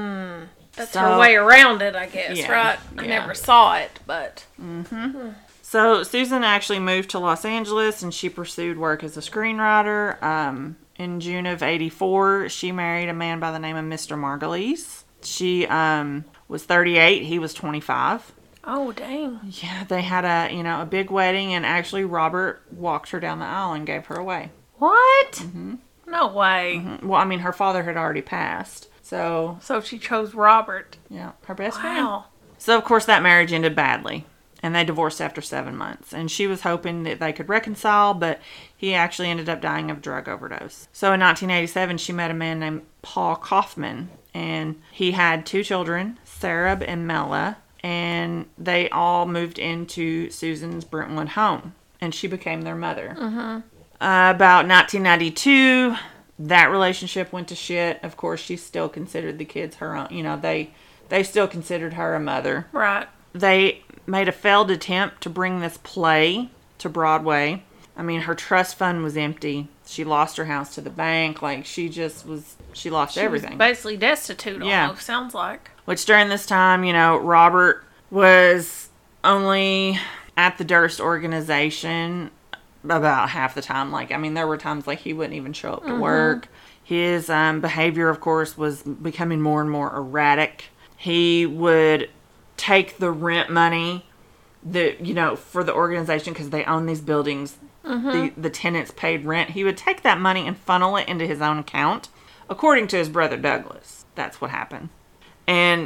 that's her way around it, I guess, Yeah, right? I yeah. never saw it, but So Susan actually moved to Los Angeles and she pursued work as a screenwriter. In June of 1984, she married a man by the name of Mr. Margulies. She was 38. He was 25. Oh, dang. Yeah, they had a big wedding, and actually Robert walked her down the aisle and gave her away. What? Mm-hmm. No way. Mm-hmm. Well, I mean, her father had already passed. So she chose Robert. Yeah, her best Wow. friend. So, of course, that marriage ended badly. And they divorced after 7 months. And she was hoping that they could reconcile, but he actually ended up dying of drug overdose. So in 1987, she met a man named Paul Kaufman. And he had 2 children, Sarah and Mela. And they all moved into Susan's Brentwood home. And she became their mother. Mm-hmm. About 1992, that relationship went to shit. Of course, she still considered the kids her own. You know, they still considered her a mother. Right. They made a failed attempt to bring this play to Broadway. I mean, her trust fund was empty. She lost her house to the bank. Like, she lost everything. Was basically destitute Yeah. almost, sounds like. Which during this time, Robert was only at the Durst organization about half the time. Like, I mean, there were times like he wouldn't even show up to work. His behavior, of course, was becoming more and more erratic. He would take the rent money that, for the organization, because they own these buildings. The tenants paid rent. He would take that money and funnel it into his own account, according to his brother Douglas. That's what happened. And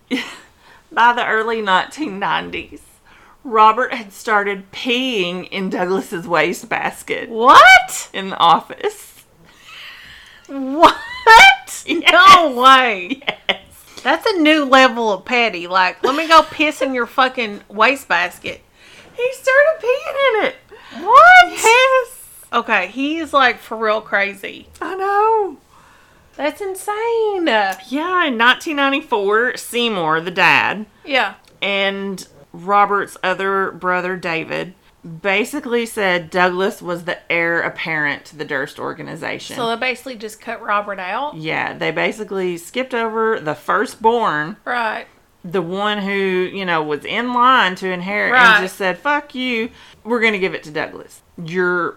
by the early 1990s, Robert had started peeing in Douglas's wastebasket. What? In the office. What? Yes. No way. Yes. That's a new level of petty. Like, let me go piss in your fucking wastebasket. He started peeing in it. What? Yes. Okay, he's like for real crazy. I know. That's insane. Yeah, in 1994, Seymour, the dad, Yeah. and Robert's other brother, David, basically said Douglas was the heir apparent to the Durst organization. So they basically just cut Robert out? Yeah, they basically skipped over the firstborn, Right. the one who, was in line to inherit, Right. and just said, fuck you, we're going to give it to Douglas. You're,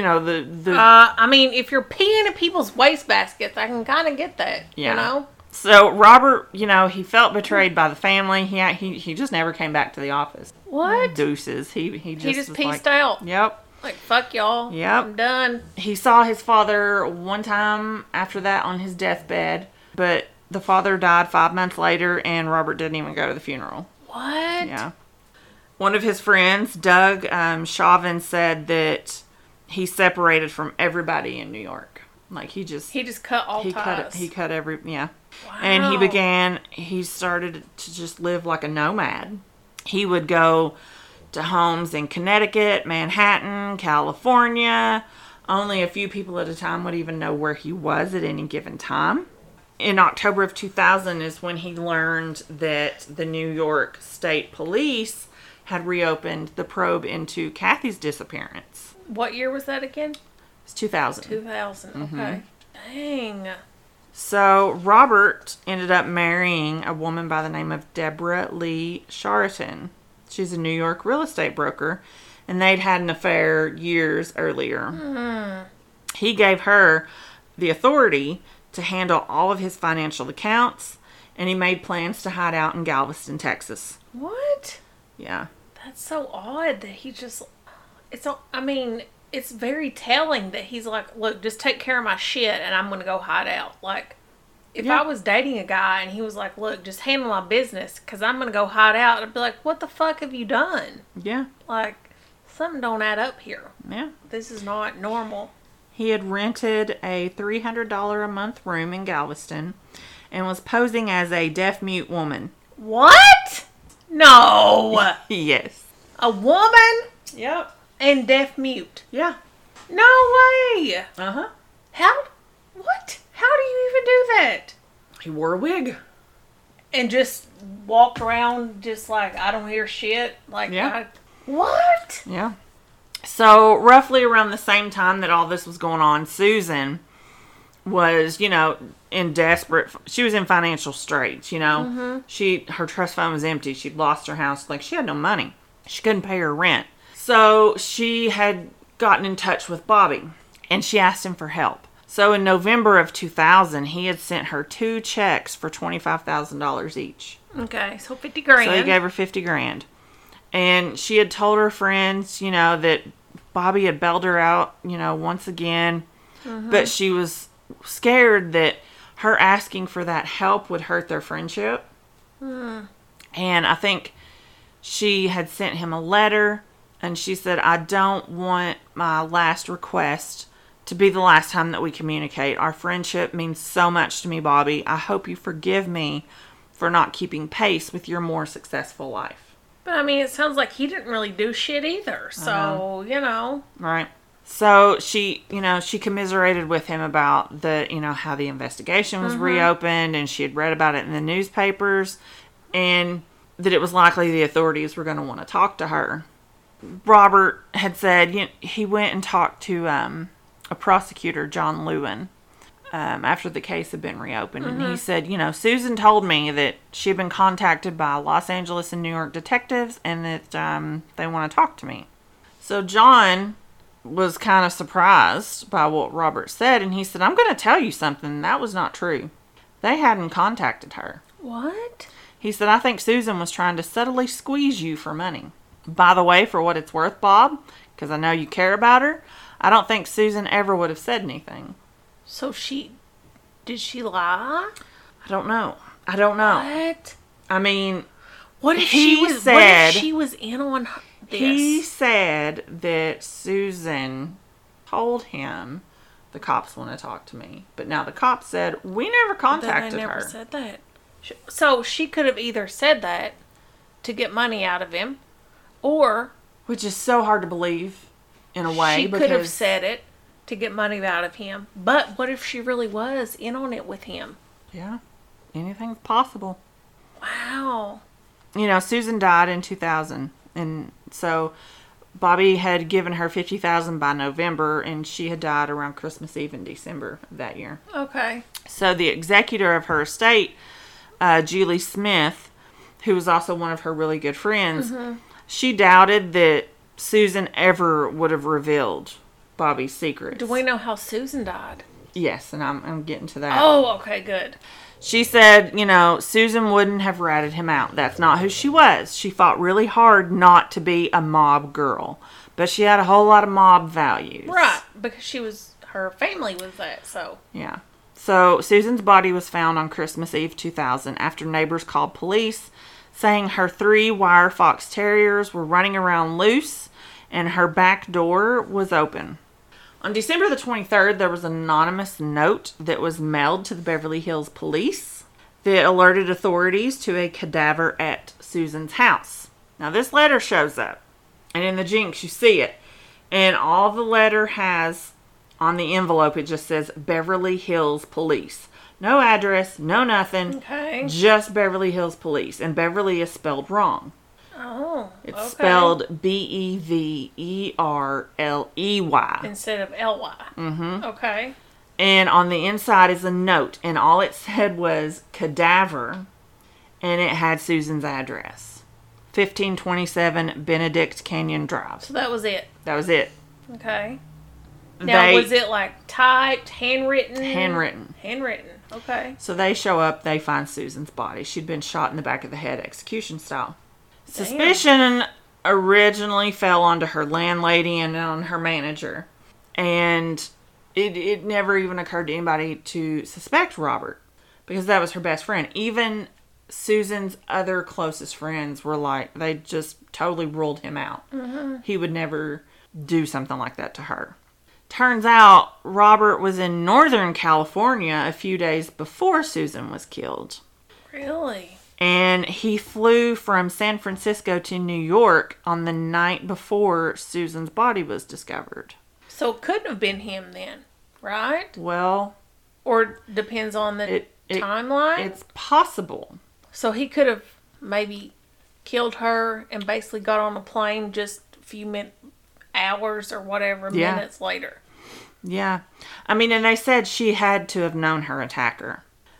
I mean, if you're peeing in people's wastebaskets, I can kind of get that, Yeah. So Robert, he felt betrayed by the family. He just never came back to the office. What? Deuces. He just was pieced like, out. Yep. Like, fuck y'all. Yep. I'm done. He saw his father one time after that on his deathbed, but the father died 5 months later, and Robert didn't even go to the funeral. What? Yeah. One of his friends, Doug Chauvin, said that he separated from everybody in New York. Like, he just cut all ties. He cut every, yeah. Wow. And he started to just live like a nomad. He would go to homes in Connecticut, Manhattan, California. Only a few people at a time would even know where he was at any given time. In October of 2000 is when he learned that the New York State Police had reopened the probe into Kathy's disappearance. What year was that again? It's 2000. 2000. Okay. Dang. So Robert ended up marrying a woman by the name of Deborah Lee Chariton. She's a New York real estate broker, and they'd had an affair years earlier. He gave her the authority to handle all of his financial accounts, and he made plans to hide out in Galveston, Texas. What? Yeah. That's so odd that he just... it's very telling that he's like, look, just take care of my shit and I'm going to go hide out. Like, if Yeah. I was dating a guy and he was like, look, just handle my business because I'm going to go hide out, I'd be like, what the fuck have you done? Yeah. Like, something don't add up here. Yeah. This is not normal. He had rented a $300 a month room in Galveston and was posing as a deaf-mute woman. What? No. Yes. A woman Yep. and deaf mute. Yeah. No way. Uh-huh. What? How do you even do that? He wore a wig. And just walked around just like, I don't hear shit. Like, Yeah. What? Yeah. So, roughly around the same time that all this was going on, Susan was, she was in financial straits, Her trust fund was empty. She'd lost her house. Like, she had no money. She couldn't pay her rent. So she had gotten in touch with Bobby, and she asked him for help. So in November of 2000, he had sent her 2 checks for $25,000 each. Okay, so 50 grand. So he gave her 50 grand. And she had told her friends, that Bobby had bailed her out, once again. But she was scared that her asking for that help would hurt their friendship. And I think she had sent him a letter, and she said, I don't want my last request to be the last time that we communicate. Our friendship means so much to me, Bobby. I hope you forgive me for not keeping pace with your more successful life. But I mean, it sounds like he didn't really do shit either. So, Right. So she commiserated with him about how the investigation was reopened, and she had read about it in the newspapers, and that it was likely the authorities were going to want to talk to her. Robert had said he went and talked to a prosecutor, John Lewin, after the case had been reopened. And he said, Susan told me that she had been contacted by Los Angeles and New York detectives, and that they want to talk to me. So John was kind of surprised by what Robert said, and he said, I'm going to tell you something. That was not true. They hadn't contacted her. What? He said, I think Susan was trying to subtly squeeze you for money. By the way, for what it's worth, Bob, because I know you care about her, I don't think Susan ever would have said anything. So did she lie? I don't know. What? I mean, what if she was in on this? He said that Susan told him the cops want to talk to me. But now the cops said, we never contacted her. They never said that. So she could have either said that to get money out of him, or... Which is so hard to believe, in a way. She could have said it to get money out of him. But what if she really was in on it with him? Yeah. Anything's possible. Wow. Susan died in 2000. And so Bobby had given her $50,000 by November, and she had died around Christmas Eve in December of that year. Okay. So the executor of her estate, Julie Smith, who was also one of her really good friends, she doubted that Susan ever would have revealed Bobby's secrets. Do we know how Susan died? Yes, and I'm getting to that. Oh, okay, good. She said, Susan wouldn't have ratted him out. That's not who she was. She fought really hard not to be a mob girl. But she had a whole lot of mob values. Right, because her family was that, so. Yeah. So Susan's body was found on Christmas Eve 2000 after neighbors called police saying her 3 wire fox terriers were running around loose and her back door was open. On December the 23rd, there was an anonymous note that was mailed to the Beverly Hills Police that alerted authorities to a cadaver at Susan's house. Now, this letter shows up, and in the Jinx, you see it. And all the letter has on the envelope, it just says Beverly Hills Police. No address, no nothing. Okay. Just Beverly Hills Police. And Beverly is spelled wrong. Oh, It's spelled Beverley. Instead of Ly. Mm-hmm. Okay. And on the inside is a note. And all it said was cadaver. And it had Susan's address. 1527 Benedict Canyon Drive. So that was it. That was it. Okay. Now, was it like typed, handwritten? Handwritten. Handwritten. Okay. So they show up. They find Susan's body. She'd been shot in the back of the head, execution style. Damn. Suspicion originally fell onto her landlady and on her manager. And it never even occurred to anybody to suspect Robert. Because that was her best friend. Even Susan's other closest friends were like, they just totally ruled him out. Mm-hmm. He would never do something like that to her. Turns out Robert was in Northern California a few days before Susan was killed. Really? And he flew from San Francisco to New York on the night before Susan's body was discovered. So it couldn't have been him then, right? Well... Or depends on the timeline? It's possible. So he could have maybe killed her and basically got on a plane just a few hours or whatever minutes later. Yeah. I mean, and they said she had to have known her attacker.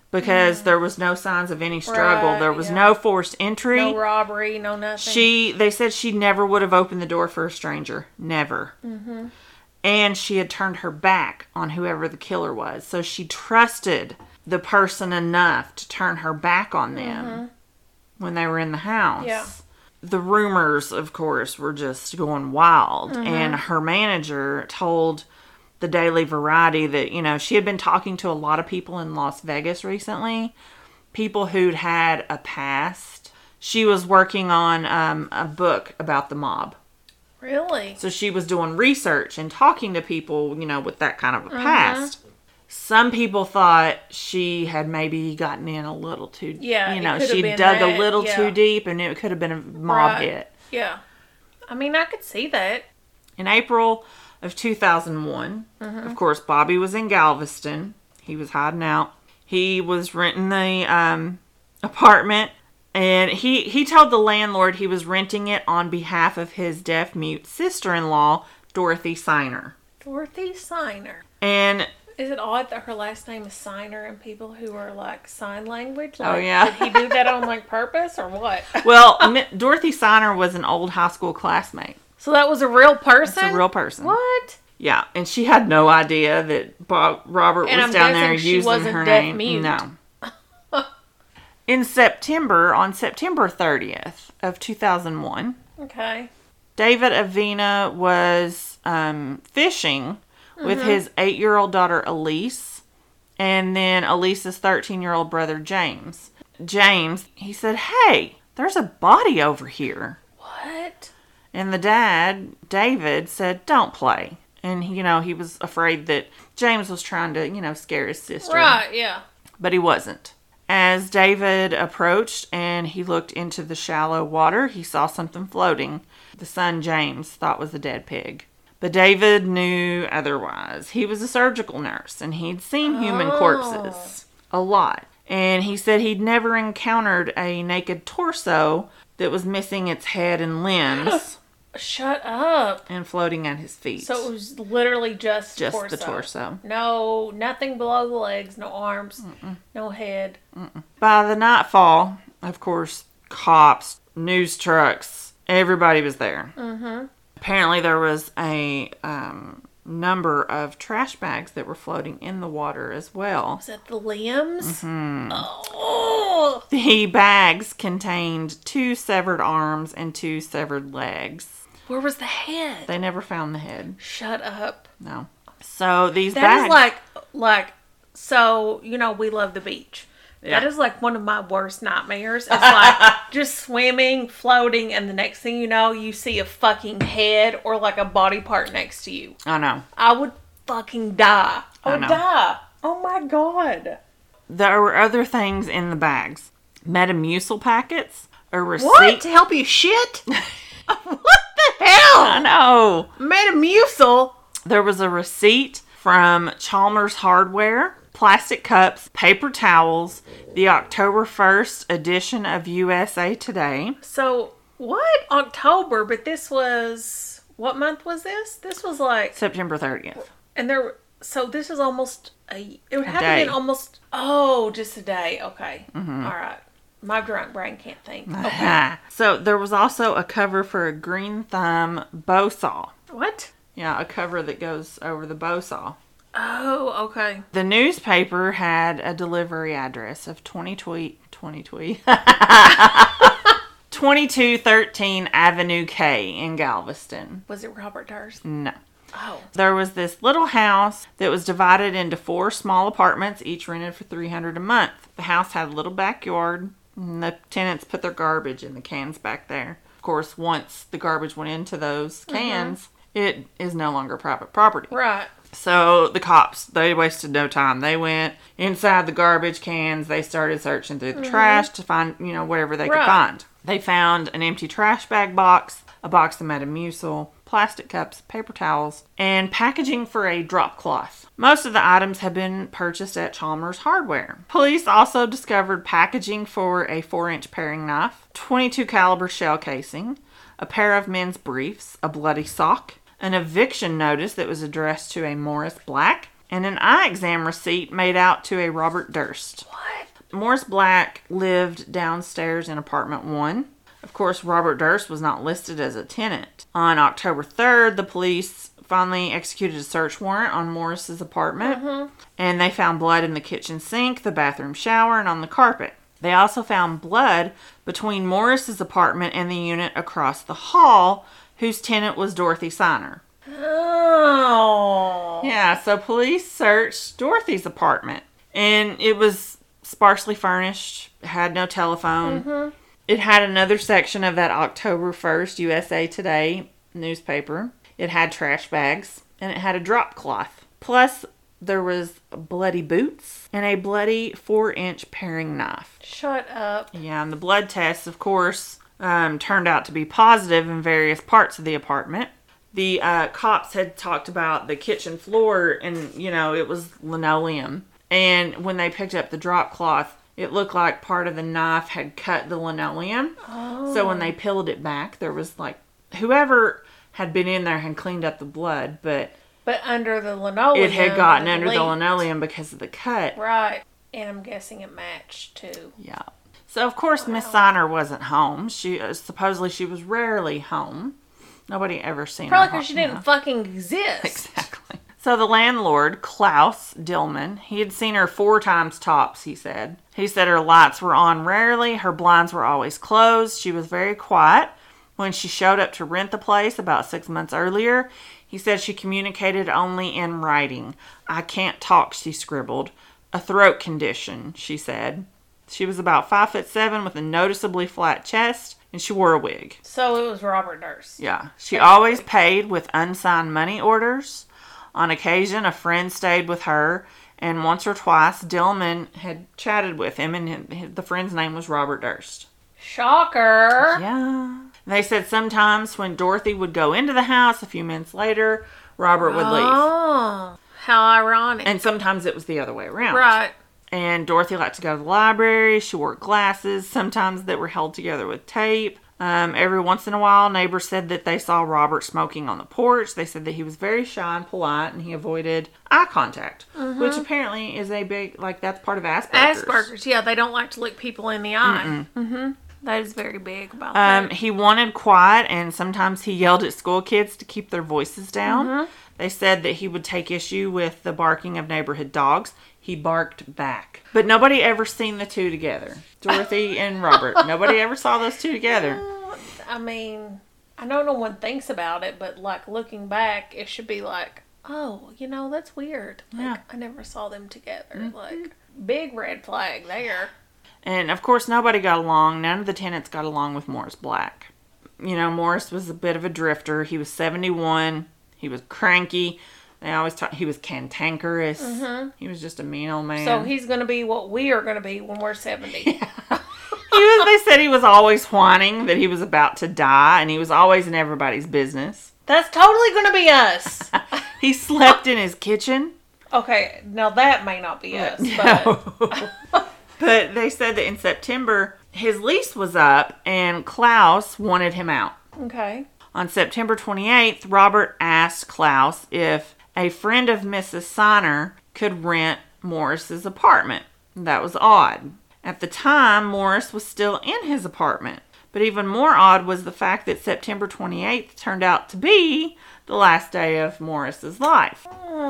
because there was no signs of any struggle. Right, There was yeah. no forced entry. No robbery, no nothing. They said she never would have opened the door for a stranger. Never. Mm-hmm. And she had turned her back on whoever the killer was. So she trusted the person enough to turn her back on them when they were in the house. Yeah. The rumors, of course, were just going wild. And her manager told the Daily Variety that, you know, she had been talking to a lot of people in Las Vegas recently. People who'd had a past. She was working on a book about the mob. Really? So she was doing research and talking to people, you know, with that kind of a past. Some people thought she had maybe gotten in a little too, Yeah, you it know, could have she been dug that, a little yeah. too deep and it could have been a mob hit. Yeah. I mean, I could see that. In April of 2001, of course, Bobby was in Galveston. He was hiding out. He was renting the apartment. And he told the landlord he was renting it on behalf of his deaf-mute sister-in-law, Dorothy Signer. Dorothy Signer. And Is it odd that her last name is Signer and people who are like sign language? Oh, Like, yeah. Did he do that on like purpose or what? well, Dorothy Signer was an old high school classmate. So that was a real person? It's a real person. What? Yeah, and she had no idea that Robert And was I'm down there guessing she using wasn't her deaf name. mute. No. On September 30th of 2001, Okay. David Avena was fishing with his 8-year-old daughter Elise, and then Elise's 13-year-old brother James. James, he said, "Hey, there's a body over here." What? And the dad, David, said, "Don't play." And, he was afraid that James was trying to, scare his sister. Right, yeah. But he wasn't. As David approached and he looked into the shallow water, he saw something floating. The son, James, thought was a dead pig. But David knew otherwise. He was a surgical nurse and he'd seen human corpses a lot. And he said he'd never encountered a naked torso that was missing its head and limbs Shut up. and floating at his feet. So it was literally just the torso. No, nothing below the legs, no arms, no head. By the nightfall, of course, cops, news trucks, everybody was there. Mm-hmm. Apparently there was a number of trash bags that were floating in the water as well. Was that the limbs? Oh. The bags contained 2 severed arms and 2 severed legs. Where was the head? They never found the head. Shut up. No. So these That bags... is like, so, we love the beach. Yeah. That is like one of my worst nightmares. It's like just swimming, floating, and the next thing you know, you see a fucking head or like a body part next to you. I know. I would fucking die. I would know. die. Oh my God. There were other things in the bags. Metamucil packets, a receipt... What? To help you shit? What the hell? I know. Metamucil? There was a receipt from Chalmers Hardware, plastic cups, paper towels, the October 1st edition of USA Today. So, what? October, but this was... What month was this? This was like... September 30th. And so this is almost it would have to day. been almost, just a day. Okay. All right. My drunk brain can't think. Okay. So there was also a cover for a Green Thumb bow saw. What? Yeah, a cover that goes over the bow saw. Oh, okay. The newspaper had a delivery address of 2213 Avenue K in Galveston. Was it Robert Durst? No. Oh. There was this little house that was divided into 4 small apartments, each rented for $300 a month. The house had a little backyard, and the tenants put their garbage in the cans back there. Of course, once the garbage went into those cans, it is no longer private property. Right. So the cops, they wasted no time. They went inside the garbage cans. They started searching through the trash to find, whatever they could find. They found an empty trash bag box, a box of Metamucil, plastic cups, paper towels, and packaging for a drop cloth. Most of the items had been purchased at Chalmers Hardware. Police also discovered packaging for a 4-inch paring knife, .22 caliber shell casing, a pair of men's briefs, a bloody sock, an eviction notice that was addressed to a Morris Black, and an eye exam receipt made out to a Robert Durst. What? Morris Black lived downstairs in apartment 1. Of course, Robert Durst was not listed as a tenant. On October 3rd, the police finally executed a search warrant on Morris's apartment. And they found blood in the kitchen sink, the bathroom shower, and on the carpet. They also found blood between Morris's apartment and the unit across the hall, whose tenant was Dorothy Siner. Oh. Yeah, so police searched Dorothy's apartment. And it was sparsely furnished, had no telephone. It had another section of that October 1st USA Today newspaper. It had trash bags, and it had a drop cloth. Plus, there was bloody boots and a bloody 4-inch paring knife. Shut up. Yeah, and the blood tests, of course, turned out to be positive in various parts of the apartment. The cops had talked about the kitchen floor, and, it was linoleum. And when they picked up the drop cloth, it looked like part of the knife had cut the linoleum. Oh. So when they peeled it back, there was whoever had been in there had cleaned up the blood, but under the linoleum. it had gotten under the linoleum because of the cut. Right. And I'm guessing it matched too. Yeah. So of course Miss Siner wasn't home. She supposedly she was rarely home. Nobody ever seen her. Probably because she didn't fucking exist. Exactly. So the landlord, Klaus Dillman, he had seen her 4 times tops, he said. He said her lights were on rarely, her blinds were always closed, she was very quiet. When she showed up to rent the place about 6 months earlier, he said she communicated only in writing. "I can't talk," she scribbled. "A throat condition," she said. She was about 5'7" with a noticeably flat chest, and she wore a wig. So it was Robert Durst. Yeah. She always paid with unsigned money orders. On occasion, a friend stayed with her, and once or twice, Dillman had chatted with him, and the friend's name was Robert Durst. Shocker. Yeah. They said sometimes when Dorothy would go into the house, a few minutes later, Robert would leave. Oh, how ironic. And sometimes it was the other way around. Right. And Dorothy liked to go to the library. She wore glasses, sometimes that were held together with tape. Every once in a while, neighbors said that they saw Robert smoking on the porch. They said that he was very shy and polite, and he avoided eye contact, which apparently is a big, that's part of Asperger's. Asperger's, yeah, they don't like to look people in the eye. That is very big about that. He wanted quiet, and sometimes he yelled at school kids to keep their voices down. They said that he would take issue with the barking of neighborhood dogs. He barked back. But nobody ever seen the two together. Dorothy and Robert. Nobody ever saw those two together. I mean, I know no one thinks about it, but looking back, it should be oh, that's weird. Yeah. I never saw them together. Big red flag there. And of course, nobody got along. None of the tenants got along with Morris Black. Morris was a bit of a drifter. He was 71. He was cranky. They always talk. He was cantankerous. He was just a mean old man. So he's going to be what we are going to be when we're 70. Yeah. They said he was always whining that he was about to die, and he was always in everybody's business. That's totally going to be us. He slept in his kitchen. Okay, now that may not be us. But, but they said that in September, his lease was up, and Klaus wanted him out. Okay. On September 28th, Robert asked Klaus if a friend of Mrs. Siner could rent Morris's apartment. That was odd. At the time, Morris was still in his apartment. But even more odd was the fact that September 28th turned out to be the last day of Morris's life.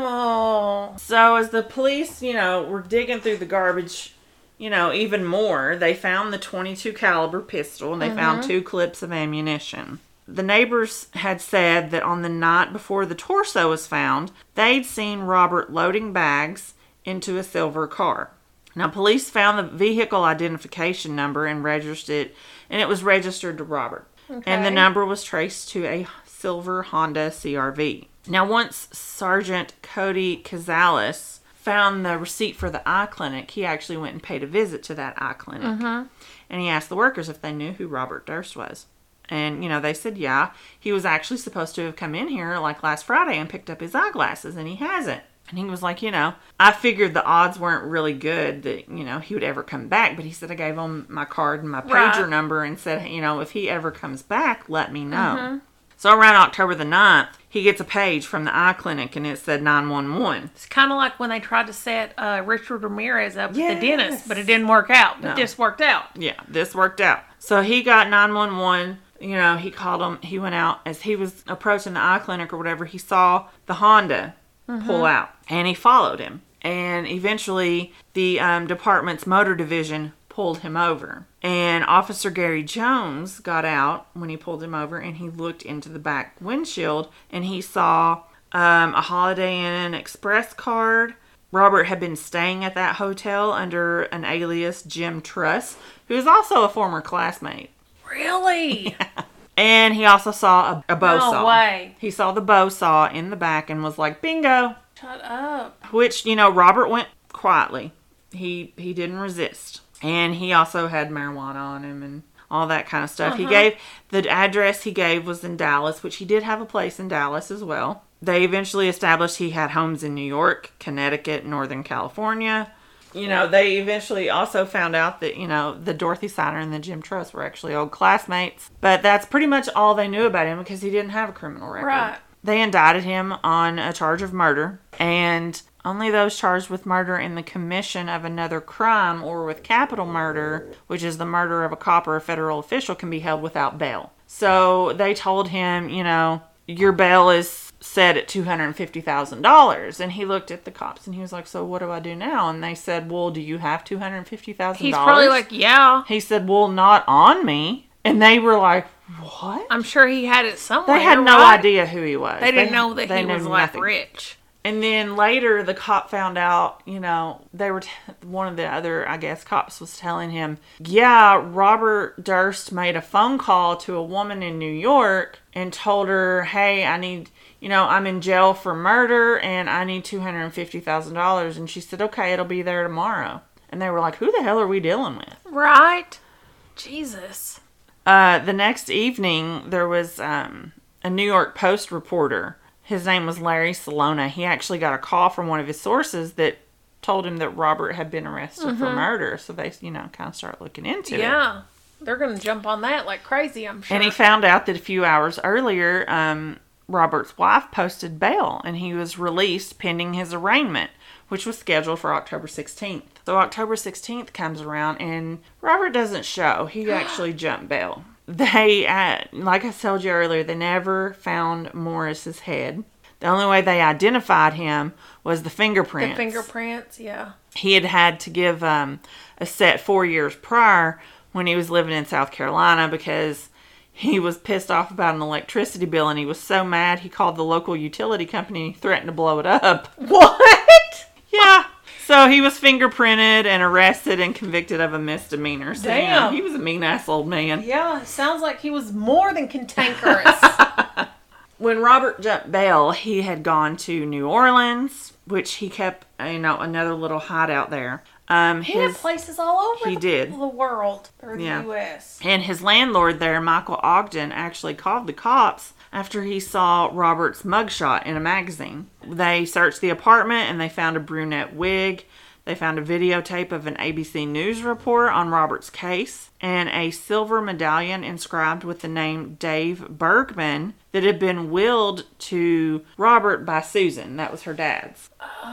Oh. So as the police, were digging through the garbage, even more, they found the .22 caliber pistol, and they found 2 clips of ammunition. The neighbors had said that on the night before the torso was found, they'd seen Robert loading bags into a silver car. Now, police found the vehicle identification number and registered it, and it was registered to Robert. Okay. And the number was traced to a silver Honda CR-V. Now, once Sergeant Cody Cazalis found the receipt for the eye clinic, he actually went and paid a visit to that eye clinic. And he asked the workers if they knew who Robert Durst was. And, they said, yeah, he was actually supposed to have come in here last Friday and picked up his eyeglasses, and he hasn't. And he was like, I figured the odds weren't really good that, he would ever come back. But he said, I gave him my card and my pager number and said, if he ever comes back, let me know. So around October the 9th, he gets a page from the eye clinic and it said 911. It's kind of like when they tried to set Richard Ramirez up with Yes. the dentist, but it didn't work out. But No. this worked out. Yeah, this worked out. So he got 911. You know, he called him. He went out as he was approaching the eye clinic or whatever. He saw the Honda pull out and he followed him. And eventually the department's motor division pulled him over. And Officer Gary Jones got out when he pulled him over and he looked into the back windshield and he saw a Holiday Inn Express card. Robert had been staying at that hotel under an alias Jim Truss, who is also a former classmate. Really? And he also saw a bow saw. No way. He saw the bow saw in the back and was like, bingo. Shut up. Which, you know, Robert went quietly. He didn't resist. And he also had marijuana on him and all that kind of stuff. He gave, the address he gave was in Dallas, which he did have a place in Dallas as well. They eventually established he had homes in New York, Connecticut, Northern California. You know, they eventually also found out that, you know, the Dorothy Signer and the Jim Truss were actually old classmates. But that's pretty much all they knew about him because he didn't have a criminal record. Right. They indicted him on a charge of murder, and only those charged with murder in the commission of another crime or with capital murder, which is the murder of a cop or a federal official, can be held without bail. So they told him, you know, your bail is set at $250,000. And he looked at the cops and he was like, so what do I do now? And they said, well, do you have $250,000? He's probably like, yeah. He said, well, not on me. And they were like, what? I'm sure he had it somewhere. They had no right? idea who he was. They didn't know that he knew was like nothing. rich. And then later, the cop found out, you know, they were, one of the other, I guess, cops was telling him, yeah, Robert Durst made a phone call to a woman in New York and told her, hey, I need, you know, I'm in jail for murder and I need $250,000. And she said, okay, it'll be there tomorrow. And they were like, who the hell are we dealing with? Right? Jesus. The next evening, there was a New York Post reporter. His name was Larry Salona. He actually got a call from one of his sources that told him that Robert had been arrested for murder. So they, you know, kind of start looking into it. Yeah. They're going to jump on that like crazy, I'm sure. And he found out that a few hours earlier, Robert's wife posted bail and he was released pending his arraignment, which was scheduled for October 16th. So October 16th comes around and Robert doesn't show. He actually jumped bail. They, like I told you earlier, they never found Morris's head. The only way they identified him was the fingerprints. The fingerprints, yeah. He had to give a set 4 years prior when he was living in South Carolina because he was pissed off about an electricity bill and he was so mad he called the local utility company and he threatened to blow it up. What? Yeah. So he was fingerprinted and arrested and convicted of a misdemeanor. So, Damn. you know, he was a mean-ass old man. Yeah, sounds like he was more than cantankerous. When Robert jumped bail, he had gone to New Orleans, which he kept, you know, another little hideout there. He had places all over He did. the world, or the Yeah. U.S. And his landlord there, Michael Ogden, actually called the cops after he saw Robert's mugshot in a magazine. They searched the apartment and they found a brunette wig. They found a videotape of an ABC News report on Robert's case and a silver medallion inscribed with the name Dave Bergman that had been willed to Robert by Susan. That was her dad's.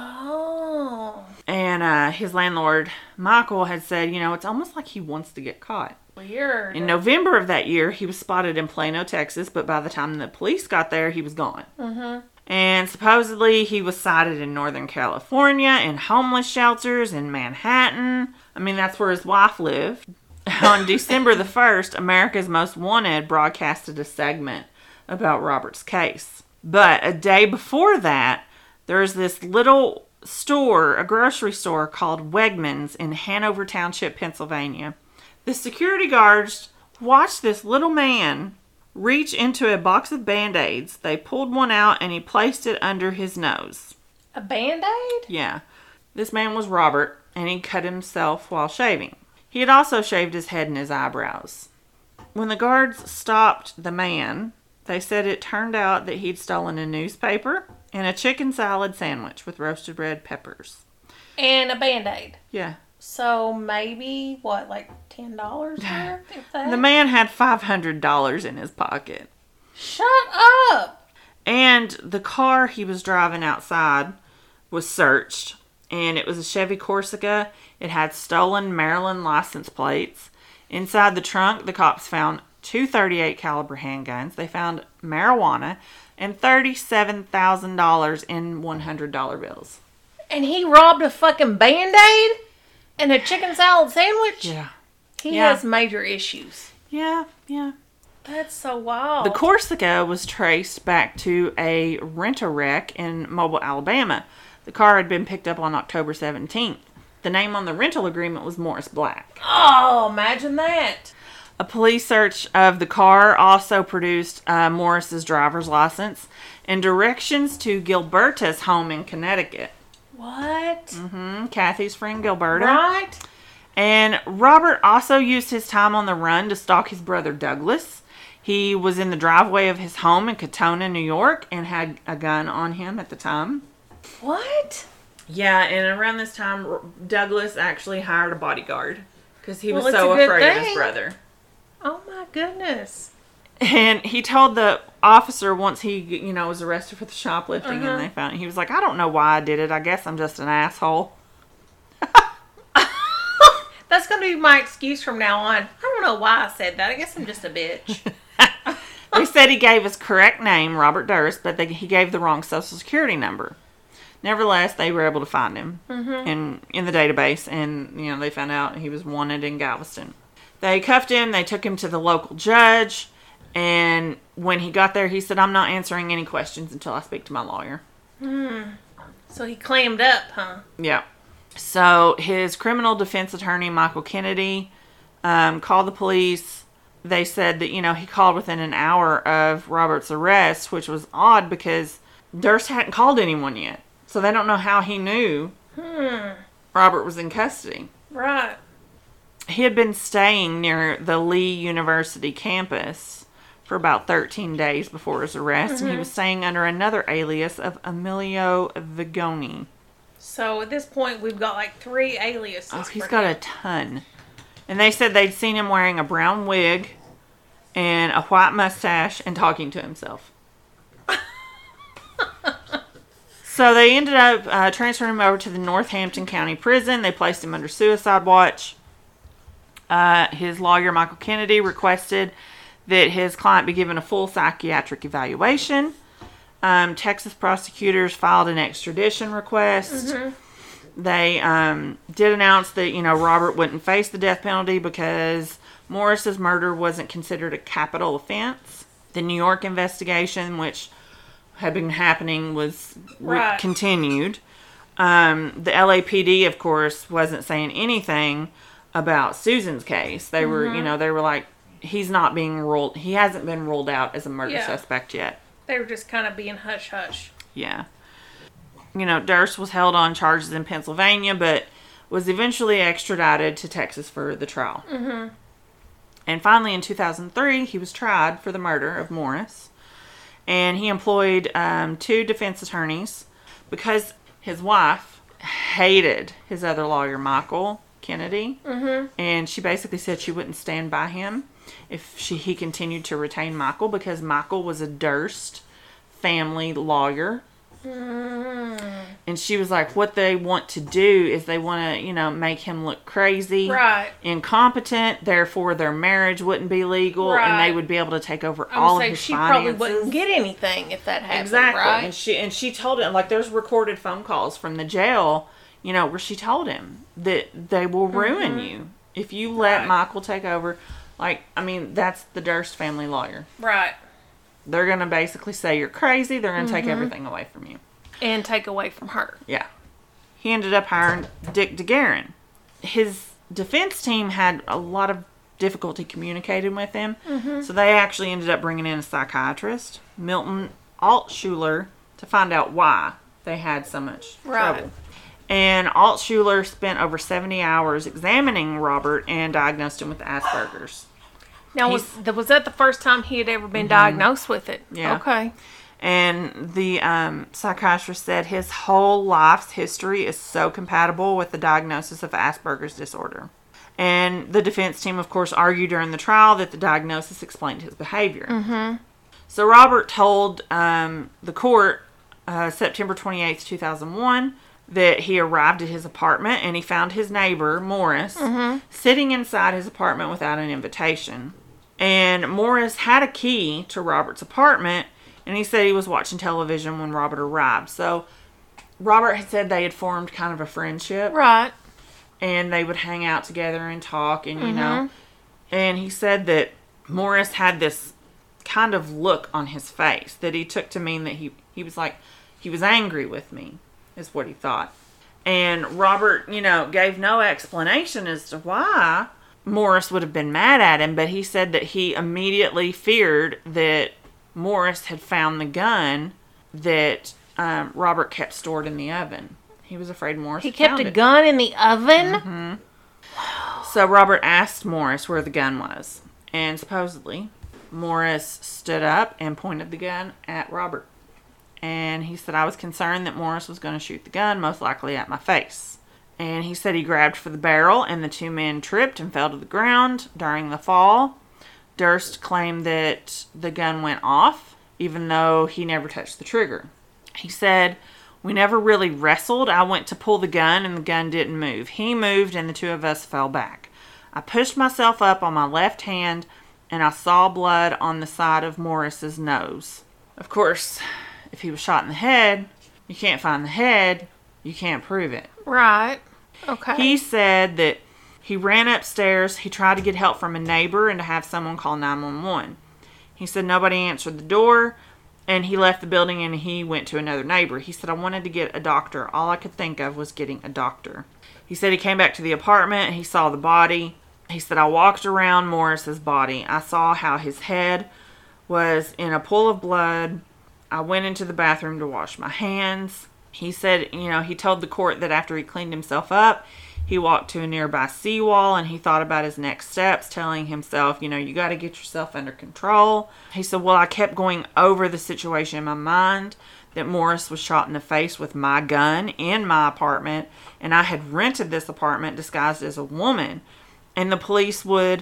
Oh. And his landlord, Michael, had said, you know, it's almost like he wants to get caught. Weird. In November of that year, he was spotted in Plano, Texas, but by the time the police got there, he was gone. Mm-hmm. And supposedly he was sighted in Northern California, in homeless shelters, in Manhattan. I mean, that's where his wife lived. On December the 1st, America's Most Wanted broadcasted a segment about Robert's case. But a day before that, there's this little store, a grocery store called Wegmans in Hanover Township, Pennsylvania. The security guards watched this little man reach into a box of Band-Aids. They pulled one out and he placed it under his nose. A Band-Aid? Yeah. This man was Robert and he cut himself while shaving. He had also shaved his head and his eyebrows. When the guards stopped the man, they said it turned out that he'd stolen a newspaper and a chicken salad sandwich with roasted red peppers. And a Band-Aid. Yeah. So maybe, what, like $10 worth? If that? The man had $500 in his pocket. Shut up! And the car he was driving outside was searched, and it was a Chevy Corsica. It had stolen Maryland license plates. Inside the trunk, the cops found two .38 caliber handguns. They found marijuana and $37,000 in $100 bills. And he robbed a fucking Band-Aid and a chicken salad sandwich? Yeah. He Yeah. has major issues. Yeah. That's so wild. The Corsica was traced back to a rent-a-wreck in Mobile, Alabama. The car had been picked up on October 17th. The name on the rental agreement was Morris Black. Oh, imagine that. A police search of the car also produced Morris's driver's license and directions to Gilberta's home in Connecticut. What? Kathy's friend Gilberta. Right? And Robert also used his time on the run to stalk his brother Douglas. He was in the driveway of his home in Katona, New York, and had a gun on him at the time. What? Yeah, and around this time, Douglas actually hired a bodyguard because he was Well, it's so a good afraid of his thing. brother. Oh my goodness. And he told the officer once he, was arrested for the shoplifting and they found it, he was like, I don't know why I did it. I guess I'm just an asshole. That's going to be my excuse from now on. I don't know why I said that. I guess I'm just a bitch. They said he gave his correct name, Robert Durst, but he gave the wrong social security number. Nevertheless, they were able to find him in the database, and they found out he was wanted in Galveston. They cuffed him. They took him to the local judge, and when he got there, he said, "I'm not answering any questions until I speak to my lawyer." So he clammed up, huh? Yeah. So his criminal defense attorney, Michael Kennedy, called the police. They said that, he called within an hour of Robert's arrest, which was odd because Durst hadn't called anyone yet. So they don't know how he knew Robert was in custody. Right. He had been staying near the Lee University campus for about 13 days before his arrest, and he was staying under another alias of Emilio Vigoni. So at this point, we've got like 3 aliases. Oh, he's for got him. a ton. And they said they'd seen him wearing a brown wig and a white mustache and talking to himself. So they ended up transferring him over to the Northampton County Prison. They placed him under suicide watch. His lawyer, Michael Kennedy, requested that his client be given a full psychiatric evaluation. Texas prosecutors filed an extradition request. They did announce that, Robert wouldn't face the death penalty because Morris's murder wasn't considered a capital offense. The New York investigation, which had been happening, was Right. continued. The LAPD, of course, wasn't saying anything about Susan's case. They were, they were like, he hasn't been ruled out as a murder Yeah. suspect yet. They were just kind of being hush-hush. Yeah. Durst was held on charges in Pennsylvania, but was eventually extradited to Texas for the trial. And finally, in 2003, he was tried for the murder of Morris. And he employed 2 defense attorneys because his wife hated his other lawyer, Michael Kennedy. And she basically said she wouldn't stand by him if he continued to retain Michael because Michael was a Durst family lawyer. And she was like, what they want to do is they want to, make him look crazy, Right. incompetent, therefore their marriage wouldn't be legal, and Right. they would be able to take over I all would of say his she finances. probably wouldn't get anything if that happened, Exactly. right? And she told him, like, there's recorded phone calls from the jail, where she told him that they will ruin you if you let Right. Michael take over. Like, that's the Durst family lawyer. Right. They're going to basically say you're crazy. They're going to take everything away from you. And take away from her. Yeah. He ended up hiring Dick DeGuerin. His defense team had a lot of difficulty communicating with him. So they actually ended up bringing in a psychiatrist, Milton Altshuler, to find out why they had so much trouble. And Altshuler spent over 70 hours examining Robert and diagnosed him with Asperger's. Now, was that the first time he had ever been diagnosed with it? Yeah. Okay. And the psychiatrist said his whole life's history is so compatible with the diagnosis of Asperger's disorder. And the defense team, of course, argued during the trial that the diagnosis explained his behavior. So Robert told the court September 28th, 2001, that he arrived at his apartment and he found his neighbor, Morris, sitting inside his apartment without an invitation. And Morris had a key to Robert's apartment, and he said he was watching television when Robert arrived. So Robert had said they had formed kind of a friendship. Right. And they would hang out together and talk, and, you know. And he said that Morris had this kind of look on his face that he took to mean that he was like, he was angry with me, is what he thought. And Robert, you know, gave no explanation as to why Morris would have been mad at him, but he said that he immediately feared that Morris had found the gun that Robert kept stored in the oven. He was afraid Morris He had kept found a it. gun in the oven? So Robert asked Morris where the gun was. And supposedly, Morris stood up and pointed the gun at Robert. And he said, I was concerned that Morris was going to shoot the gun, most likely at my face. And he said he grabbed for the barrel, and the two men tripped and fell to the ground during the fall. Durst claimed that the gun went off, even though he never touched the trigger. He said, we never really wrestled. I went to pull the gun, and the gun didn't move. He moved, and the two of us fell back. I pushed myself up on my left hand, and I saw blood on the side of Morris's nose. Of course, if he was shot in the head, you can't find the head, you can't prove it. Right. Okay. He said that he ran upstairs, he tried to get help from a neighbor and to have someone call 911. He said nobody answered the door, and he left the building and he went to another neighbor. He said, I wanted to get a doctor. All I could think of was getting a doctor. He said he came back to the apartment, he saw the body. He said, I walked around Morris's body. I saw how his head was in a pool of blood. I went into the bathroom to wash my hands. He said, you know, he told the court that after he cleaned himself up, he walked to a nearby seawall and he thought about his next steps, telling himself, you know, you got to get yourself under control. He said, well, I kept going over the situation in my mind that Morris was shot in the face with my gun in my apartment, and I had rented this apartment disguised as a woman. And the police would,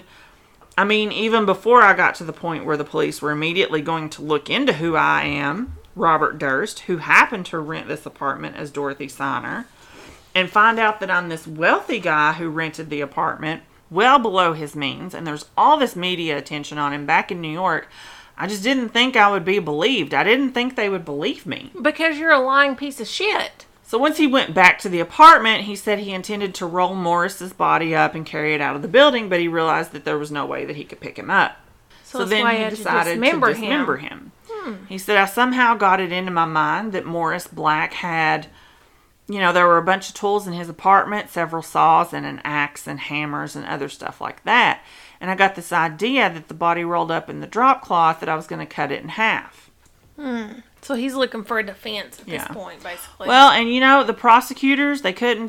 I mean, even before I got to the point where the police were immediately going to look into who I am, Robert Durst, who happened to rent this apartment as Dorothy Siner, and find out that I'm this wealthy guy who rented the apartment well below his means, and there's all this media attention on him back in New York. I just didn't think I would be believed. I didn't think they would believe me. Because you're a lying piece of shit. So once he went back to the apartment, he said he intended to roll Morris's body up and carry it out of the building, but he realized that there was no way that he could pick him up. So then he decided to dismember him. He said, I somehow got it into my mind that Morris Black had, you know, there were a bunch of tools in his apartment, several saws and an axe and hammers and other stuff like that. And I got this idea that the body rolled up in the drop cloth that I was going to cut it in half. So he's looking for a defense at this point, basically. Well, and you know, the prosecutors, they couldn't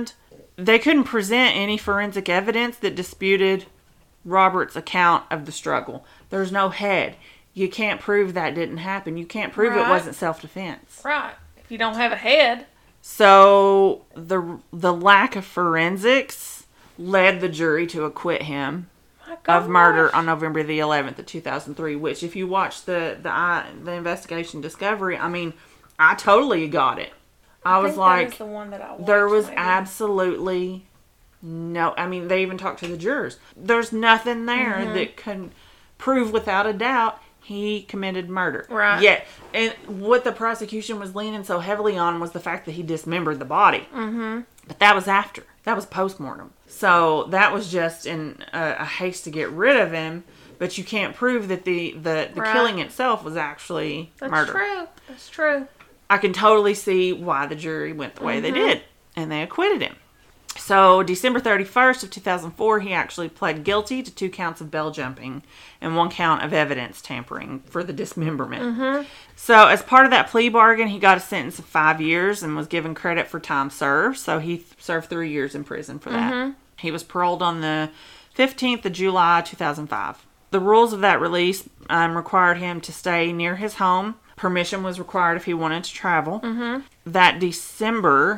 present any forensic evidence that disputed Robert's account of the struggle. There's no head. You can't prove that didn't happen. You can't prove it wasn't self-defense. Right. If you don't have a head. So the lack of forensics led the jury to acquit him of murder on November the 11th of 2003, which if you watch the investigation Discovery, I mean, I totally got it. I was like, that is the one that I watched, there was absolutely no, I mean, they even talked to the jurors. There's nothing there that can prove without a doubt he committed murder. Right. Yeah. And what the prosecution was leaning so heavily on was the fact that he dismembered the body. Mm-hmm. But that was after. That was post-mortem. So that was just in a haste to get rid of him. But you can't prove that the killing itself was actually murder. That's true. I can totally see why the jury went the way they did. And they acquitted him. So, December 31st of 2004, he actually pled guilty to 2 counts of bell jumping and 1 count of evidence tampering for the dismemberment. So, as part of that plea bargain, he got a sentence of 5 years and was given credit for time served. So, he served 3 years in prison for that. He was paroled on the 15th of July, 2005. The rules of that release required him to stay near his home. Permission was required if he wanted to travel. That December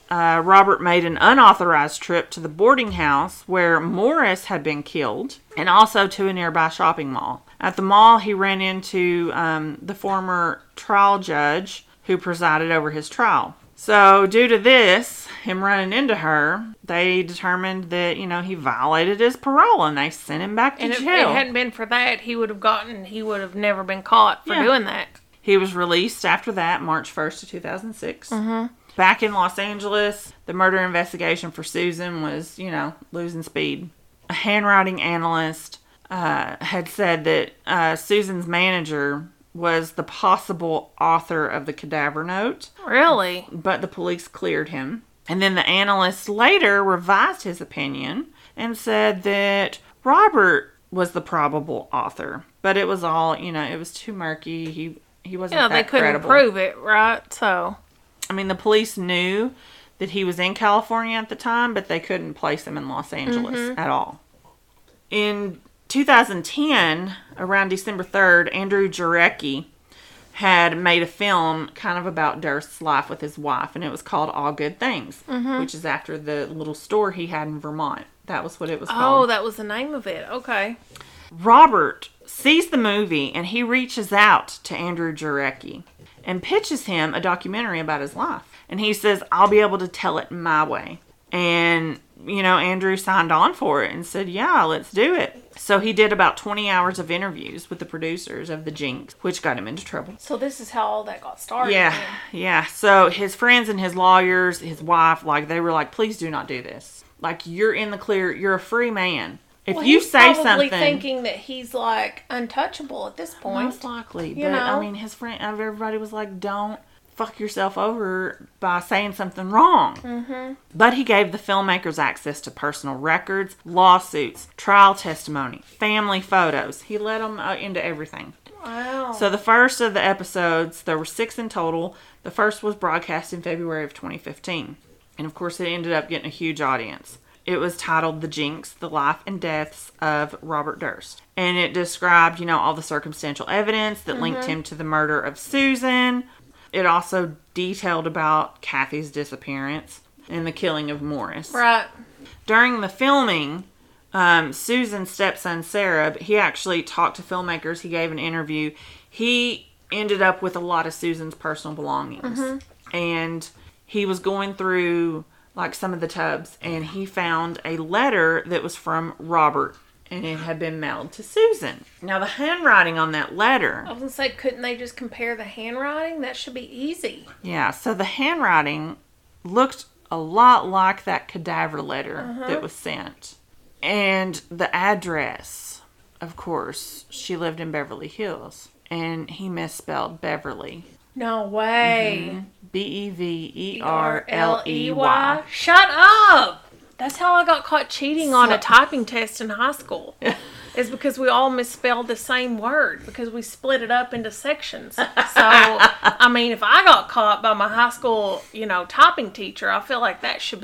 Robert made an unauthorized trip to the boarding house where Morris had been killed, and also to a nearby shopping mall. At the mall, he ran into the former trial judge who presided over his trial. So due to this, him running into her, they determined that, he violated his parole, and they sent him back to and jail. if it hadn't been for that, he would have never been caught for doing that. He was released after that, March 1st of 2006. Mm-hmm. Back in Los Angeles, the murder investigation for Susan was, losing speed. A handwriting analyst had said that Susan's manager was the possible author of the cadaver note. Really? But the police cleared him. And then the analyst later revised his opinion and said that Robert was the probable author. But it was all, it was too murky. He wasn't that they couldn't credible. prove it, right? So, the police knew that he was in California at the time, but they couldn't place him in Los Angeles at all. In 2010, around December 3rd, Andrew Jarecki had made a film kind of about Durst's life with his wife, and it was called All Good Things, which is after the little store he had in Vermont. That was what it was called. Oh, that was the name of it. Okay. Robert sees the movie, and he reaches out to Andrew Jarecki and pitches him a documentary about his life. And he says, I'll be able to tell it my way. And, Andrew signed on for it and said, yeah, let's do it. So he did about 20 hours of interviews with the producers of The Jinx, which got him into trouble. So this is how all that got started. Yeah. So his friends and his lawyers, his wife, they were like, please do not do this. You're in the clear. You're a free man. If you say something, probably thinking that he's untouchable at this point. Most likely, but his friend, everybody was like, "Don't fuck yourself over by saying something wrong." Mm-hmm. But he gave the filmmakers access to personal records, lawsuits, trial testimony, family photos. He let them into everything. Wow. So the first of the episodes, there were 6 in total. The first was broadcast in February of 2015, and of course, it ended up getting a huge audience. It was titled The Jinx, The Life and Deaths of Robert Durst. And it described, all the circumstantial evidence that linked him to the murder of Susan. It also detailed about Kathy's disappearance and the killing of Morris. Right. During the filming, Susan's stepson, Sarah, he actually talked to filmmakers. He gave an interview. He ended up with a lot of Susan's personal belongings. Mm-hmm. And he was going through some of the tubs, and he found a letter that was from Robert, and it had been mailed to Susan. Now, the handwriting on that letter... I was going to say, couldn't they just compare the handwriting? That should be easy. Yeah, so the handwriting looked a lot like that cadaver letter that was sent. And the address, of course, she lived in Beverly Hills, and he misspelled Beverly. No way. Mm-hmm. Beverley. Shut up! That's how I got caught cheating on a typing test in high school. It's because we all misspelled the same word because we split it up into sections. So, if I got caught by my high school, typing teacher, I feel like that should be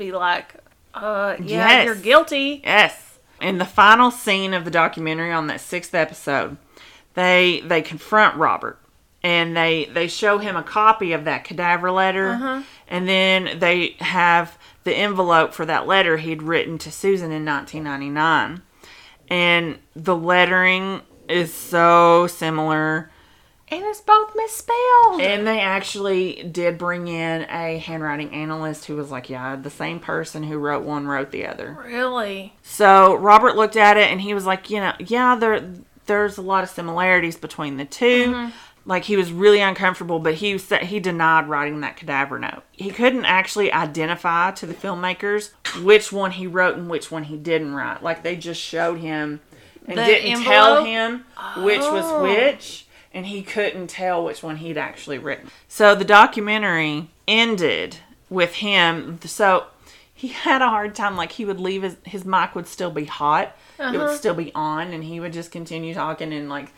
yes, you're guilty. Yes. In the final scene of the documentary on that 6th episode, they confront Robert. And they show him a copy of that cadaver letter. And then they have the envelope for that letter he'd written to Susan in 1999. And the lettering is so similar. And it's both misspelled. And they actually did bring in a handwriting analyst who was like, yeah, the same person who wrote one wrote the other. Really? So Robert looked at it and he was like, there's a lot of similarities between the two. He was really uncomfortable, but he denied writing that cadaver note. He couldn't actually identify to the filmmakers which one he wrote and which one he didn't write. They just showed him and didn't tell him which was which, and he couldn't tell which one he'd actually written. So the documentary ended with him. So he had a hard time. He would leave his mic would still be hot. It would still be on, and he would just continue talking, and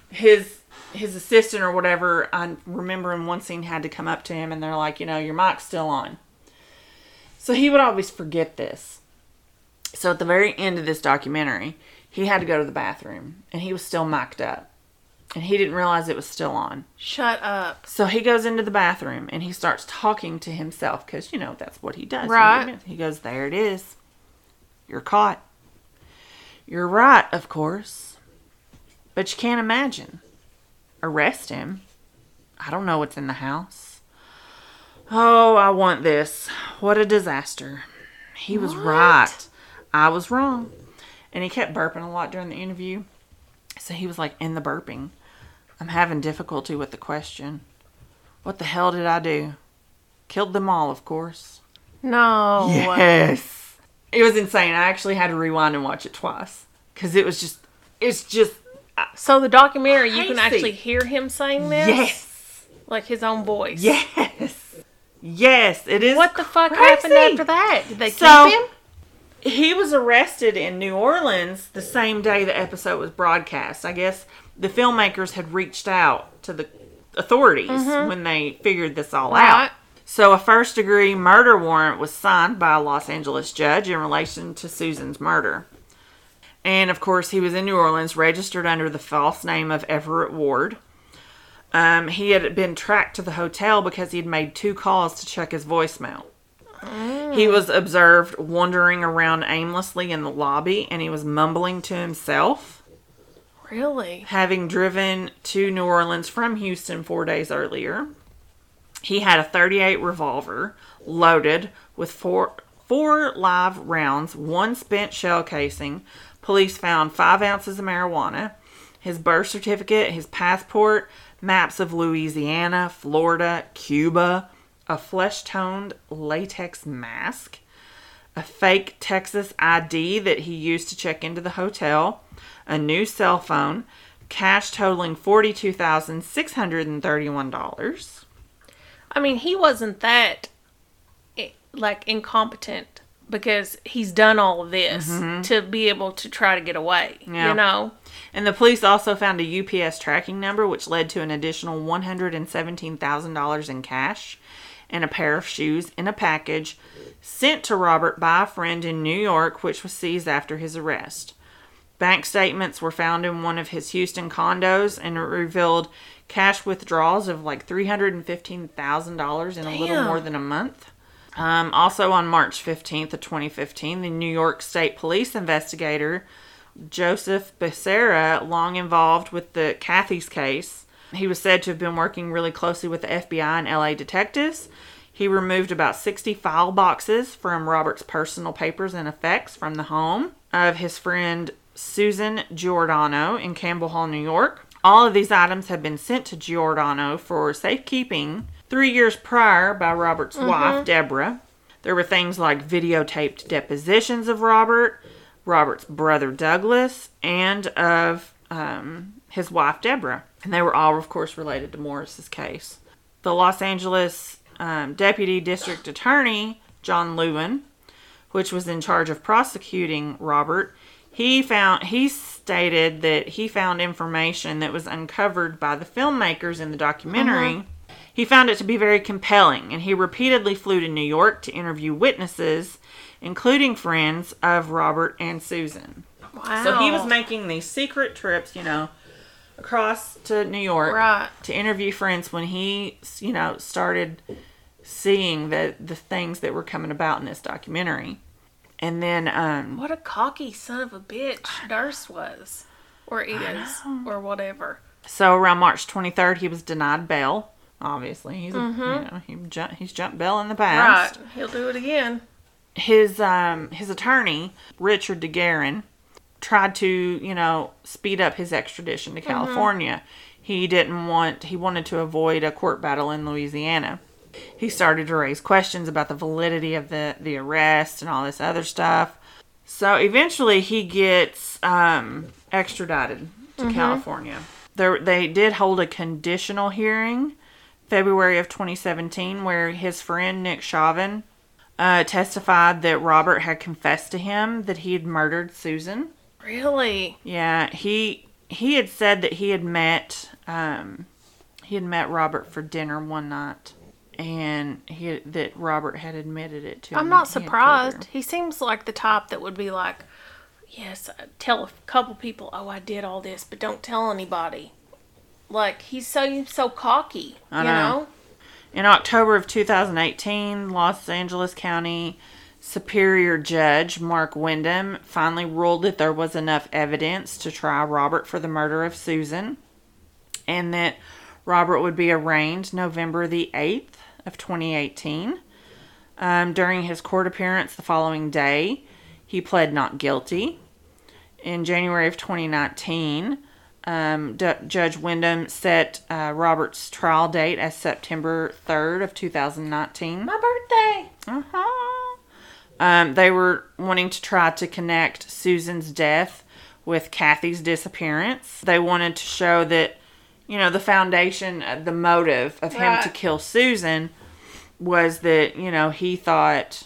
his assistant or whatever, I remember in one scene had to come up to him and they're like, your mic's still on. So he would always forget this. So at the very end of this documentary, he had to go to the bathroom and he was still mic'd up. And he didn't realize it was still on. Shut up. So he goes into the bathroom and he starts talking to himself because, that's what he does. Right. He goes, there it is. You're caught. You're right, of course. But you can't imagine. Arrest him. I don't know what's in the house. Oh, I want this. What a disaster. He was right. I was wrong. And he kept burping a lot during the interview. So he was like in the burping. I'm having difficulty with the question. What the hell did I do? Killed them all, of course. No. Yes. It was insane. I actually had to rewind and watch it twice. Because it's just. So the documentary, you can Crazy. actually hear him saying this? Yes. Like his own voice? Yes. Yes, it is. What the fuck crazy. happened after that? Did they So, keep him? He was arrested in New Orleans the same day the episode was broadcast. I guess the filmmakers had reached out to the authorities when they figured this all out. So a first-degree murder warrant was signed by a Los Angeles judge in relation to Susan's murder. And, of course, he was in New Orleans, registered under the false name of Everett Ward. He had been tracked to the hotel because he had made 2 calls to check his voicemail. He was observed wandering around aimlessly in the lobby, and he was mumbling to himself. Really? Having driven to New Orleans from Houston 4 days earlier. He had a .38 revolver loaded with four live rounds, 1 spent shell casing. Police found 5 ounces of marijuana, his birth certificate, his passport, maps of Louisiana, Florida, Cuba, a flesh-toned latex mask, a fake Texas ID that he used to check into the hotel, a new cell phone, cash totaling $42,631. I mean, he wasn't that, incompetent because he's done all of this to be able to try to get away, And the police also found a UPS tracking number, which led to an additional $117,000 in cash and a pair of shoes in a package sent to Robert by a friend in New York, which was seized after his arrest. Bank statements were found in one of his Houston condos and it revealed cash withdrawals of like $315,000 in a little more than a month. Also on March 15th of 2015, the New York State Police investigator Joseph Becerra, long involved with the Cathy's case, he was said to have been working really closely with the FBI and LA detectives. He removed about 60 file boxes from Robert's personal papers and effects from the home of his friend Susan Giordano in Campbell Hall, New York. All of these items had been sent to Giordano for safekeeping 3 years prior by Robert's wife, Deborah. There were things like videotaped depositions of Robert's brother Douglas, and of his wife Deborah. And they were all, of course, related to Morris's case. The Los Angeles Deputy District Attorney, John Lewin, which was in charge of prosecuting Robert, he stated that he found information that was uncovered by the filmmakers in the documentary. He found it to be very compelling, and he repeatedly flew to New York to interview witnesses, including friends of Robert and Susan. Wow. So he was making these secret trips, across to New York to interview friends when he, started seeing the things that were coming about in this documentary. And then... what a cocky son of a bitch Durst was. Or is. Or whatever. So around March 23rd, he was denied bail. Obviously. He's he's jumped bail in the past. Right. He'll do it again. His attorney, Richard DeGuerin, tried to, speed up his extradition to California. He wanted to avoid a court battle in Louisiana. He started to raise questions about the validity of the arrest and all this other stuff. So eventually he gets extradited to California. They did hold a conditional hearing February of 2017 where his friend Nick Chauvin testified that Robert had confessed to him that he had murdered Susan. Really? Yeah, he had said that he had met Robert for dinner one night, and that Robert had admitted it to him. I'm not surprised. He seems like the type that would be like, yes, tell a couple people, oh, I did all this, but don't tell anybody. like, he's so cocky, I know. In October of 2018, Los Angeles County Superior Judge Mark Wyndham finally ruled that there was enough evidence to try Robert for the murder of Susan, and that Robert would be arraigned November the 8th of 2018. During his court appearance the following day, he pled not guilty. In January of 2019, Judge Wyndham set Robert's trial date as September 3rd of 2019. My birthday! They were wanting to try to connect Susan's death with Kathy's disappearance. They wanted to show that, the foundation, the motive of him to kill Susan was that, he thought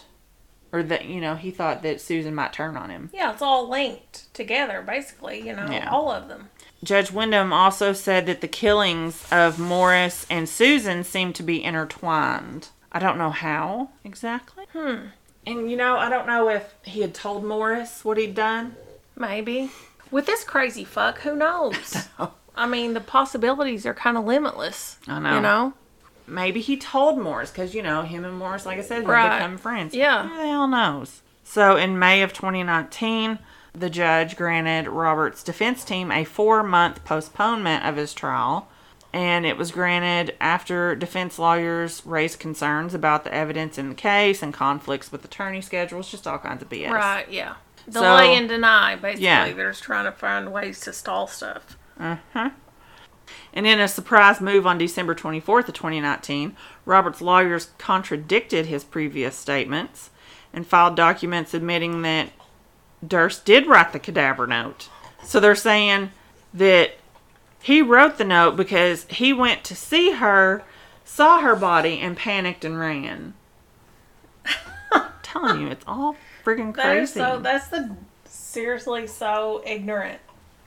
that Susan might turn on him. Yeah, it's all linked together, basically, all of them. Judge Wyndham also said that the killings of Morris and Susan seemed to be intertwined. I don't know how exactly. And, I don't know if he had told Morris what he'd done. Maybe. With this crazy fuck, who knows? I mean, the possibilities are kind of limitless. I know. Maybe he told Morris because, him and Morris, like I said, have become friends. Yeah. Who the hell knows? So, in May of 2019, the judge granted Robert's defense team a 4-month postponement of his trial. And it was granted after defense lawyers raised concerns about the evidence in the case and conflicts with attorney schedules, just all kinds of BS. Right, yeah. Delay and deny, basically. Yeah. They're just trying to find ways to stall stuff. And in a surprise move on December 24th of 2019, Robert's lawyers contradicted his previous statements and filed documents admitting that Durst did write the cadaver note. So they're saying that he wrote the note because he went to see her, saw her body, and panicked and ran. I'm telling you, it's all friggin' crazy. That's seriously so ignorant.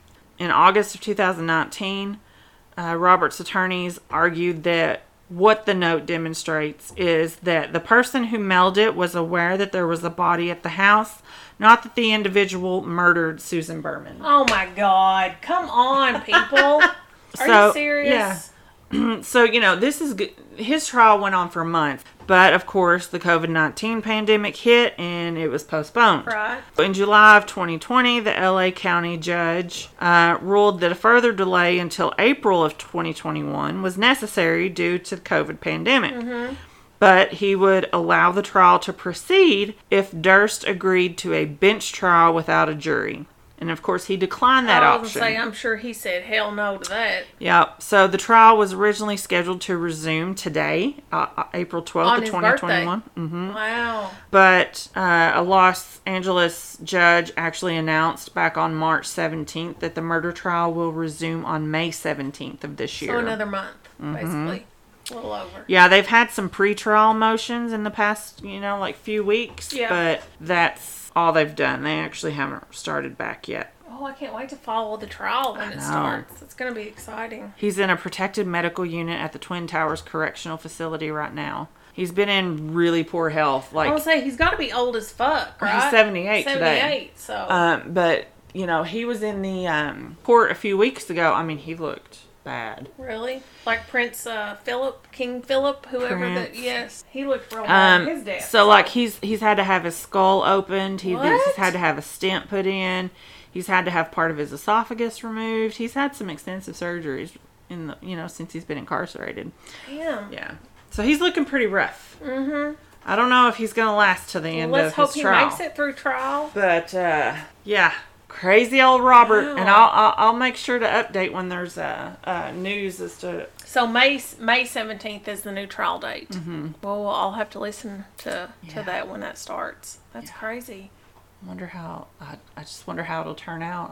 In August of 2019, Robert's attorneys argued that what the note demonstrates is that the person who mailed it was aware that there was a body at the house, not that the individual murdered Susan Berman. Oh my God. Come on, people. Are you serious? Yeah. So, this is good. His trial went on for months. But, of course, the COVID-19 pandemic hit and it was postponed. Right. In July of 2020, the LA County judge ruled that a further delay until April of 2021 was necessary due to the COVID pandemic. But he would allow the trial to proceed if Durst agreed to a bench trial without a jury. And, of course, he declined that option. I was going to say, I'm sure he said hell no to that. Yeah. So the trial was originally scheduled to resume today, April 12th of 2021. Mm-hmm. Wow. But a Los Angeles judge actually announced back on March 17th that the murder trial will resume on May 17th of this year. So another month, basically. A little over. Yeah, they've had some pre-trial motions in the past, few weeks. Yeah. But that's all they've done. They actually haven't started back yet. Oh, I can't wait to follow the trial when it starts. It's going to be exciting. He's in a protected medical unit at the Twin Towers Correctional Facility right now. He's been in really poor health. I was say he's got to be old as fuck, right? He's 78 today. 78, so. But he was in the court a few weeks ago. I mean, he looked bad. Really? Like Prince Philip, King Philip, whoever that. Yes, he looked real bad. His death. So he's had to have his skull opened. He's had to have a stent put in. He's had to have part of his esophagus removed. He's had some extensive surgeries since he's been incarcerated. Damn. Yeah. So he's looking pretty rough. I don't know if he's going to last to the end of his trial. Let's hope he makes it through trial. But yeah, crazy old Robert. Wow. And I'll make sure to update when there's news as to. So May 17th is the new trial date. Well, I'll have to listen to that when that starts. That's crazy. I just wonder how it'll turn out.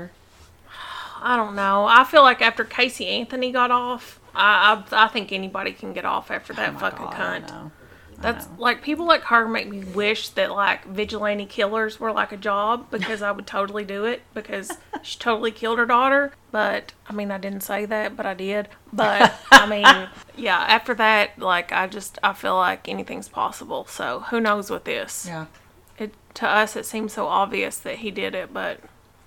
I don't know. I feel like after Casey Anthony got off, I think anybody can get off after that fucking cunt. That's like, people like her make me wish that like vigilante killers were like a job, because I would totally do it, because she totally killed her daughter. But I mean, I didn't say that, but I did. But I mean, yeah, after that, like, I feel like anything's possible. So who knows with this? Yeah. To us, it seems so obvious that he did it, but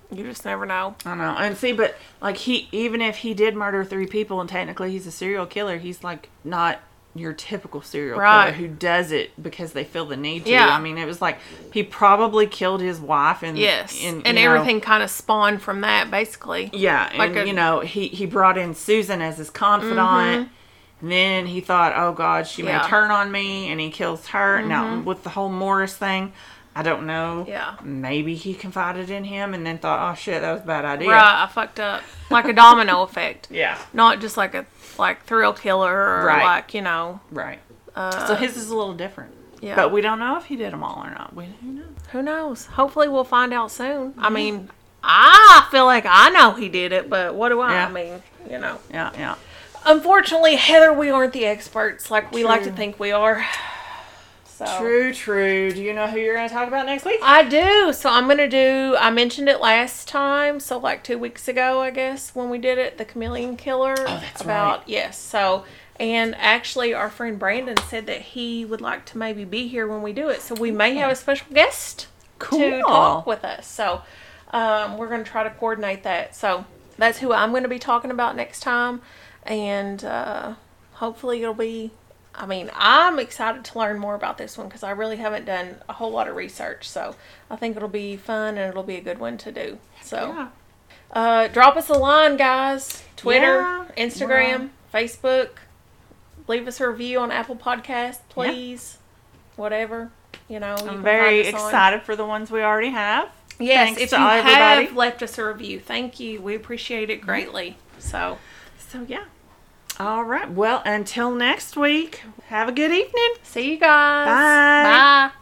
You just never know. I know. And see, but like even if he did murder 3 people and technically he's a serial killer, he's like not your typical serial killer who does it because they feel the need to. Yeah. I mean, it was like he probably killed his wife and and everything kind of spawned from that, basically. Yeah, like and he brought in Susan as his confidant. And then he thought, oh God, she may turn on me, and he kills her. Now with the whole Morris thing, I don't know. Yeah. Maybe he confided in him and then thought, oh shit, that was a bad idea. Right, I fucked up. Like a domino effect. Yeah. Not just like a thrill killer or Right. Right. So his is a little different. Yeah. But we don't know if he did them all or not. Who knows? Who knows? Hopefully we'll find out soon. I mean, I feel like I know he did it, but what do I? Yeah. I mean, Yeah. Unfortunately, Heather, we aren't the experts like we like to think we are. So. True. Do you know who you're going to talk about next week? I do. So I mentioned it last time. So like 2 weeks ago, I guess, when we did it, the Chameleon Killer. Oh, that's right. Yes. So, and actually our friend Brandon said that he would like to maybe be here when we do it. So we may have a special guest to talk with us. So we're going to try to coordinate that. So that's who I'm going to be talking about next time. And hopefully it'll be... I mean, I'm excited to learn more about this one because I really haven't done a whole lot of research. So I think it'll be fun and it'll be a good one to do. So drop us a line, guys. Twitter, Instagram, Facebook. Leave us a review on Apple Podcasts, please. Whatever. I'm very excited for the ones we already have. Yes, Thanks if to you everybody. have left us a review, thank you. We appreciate it greatly. So yeah. All right. Well, until next week, have a good evening. See you guys. Bye. Bye.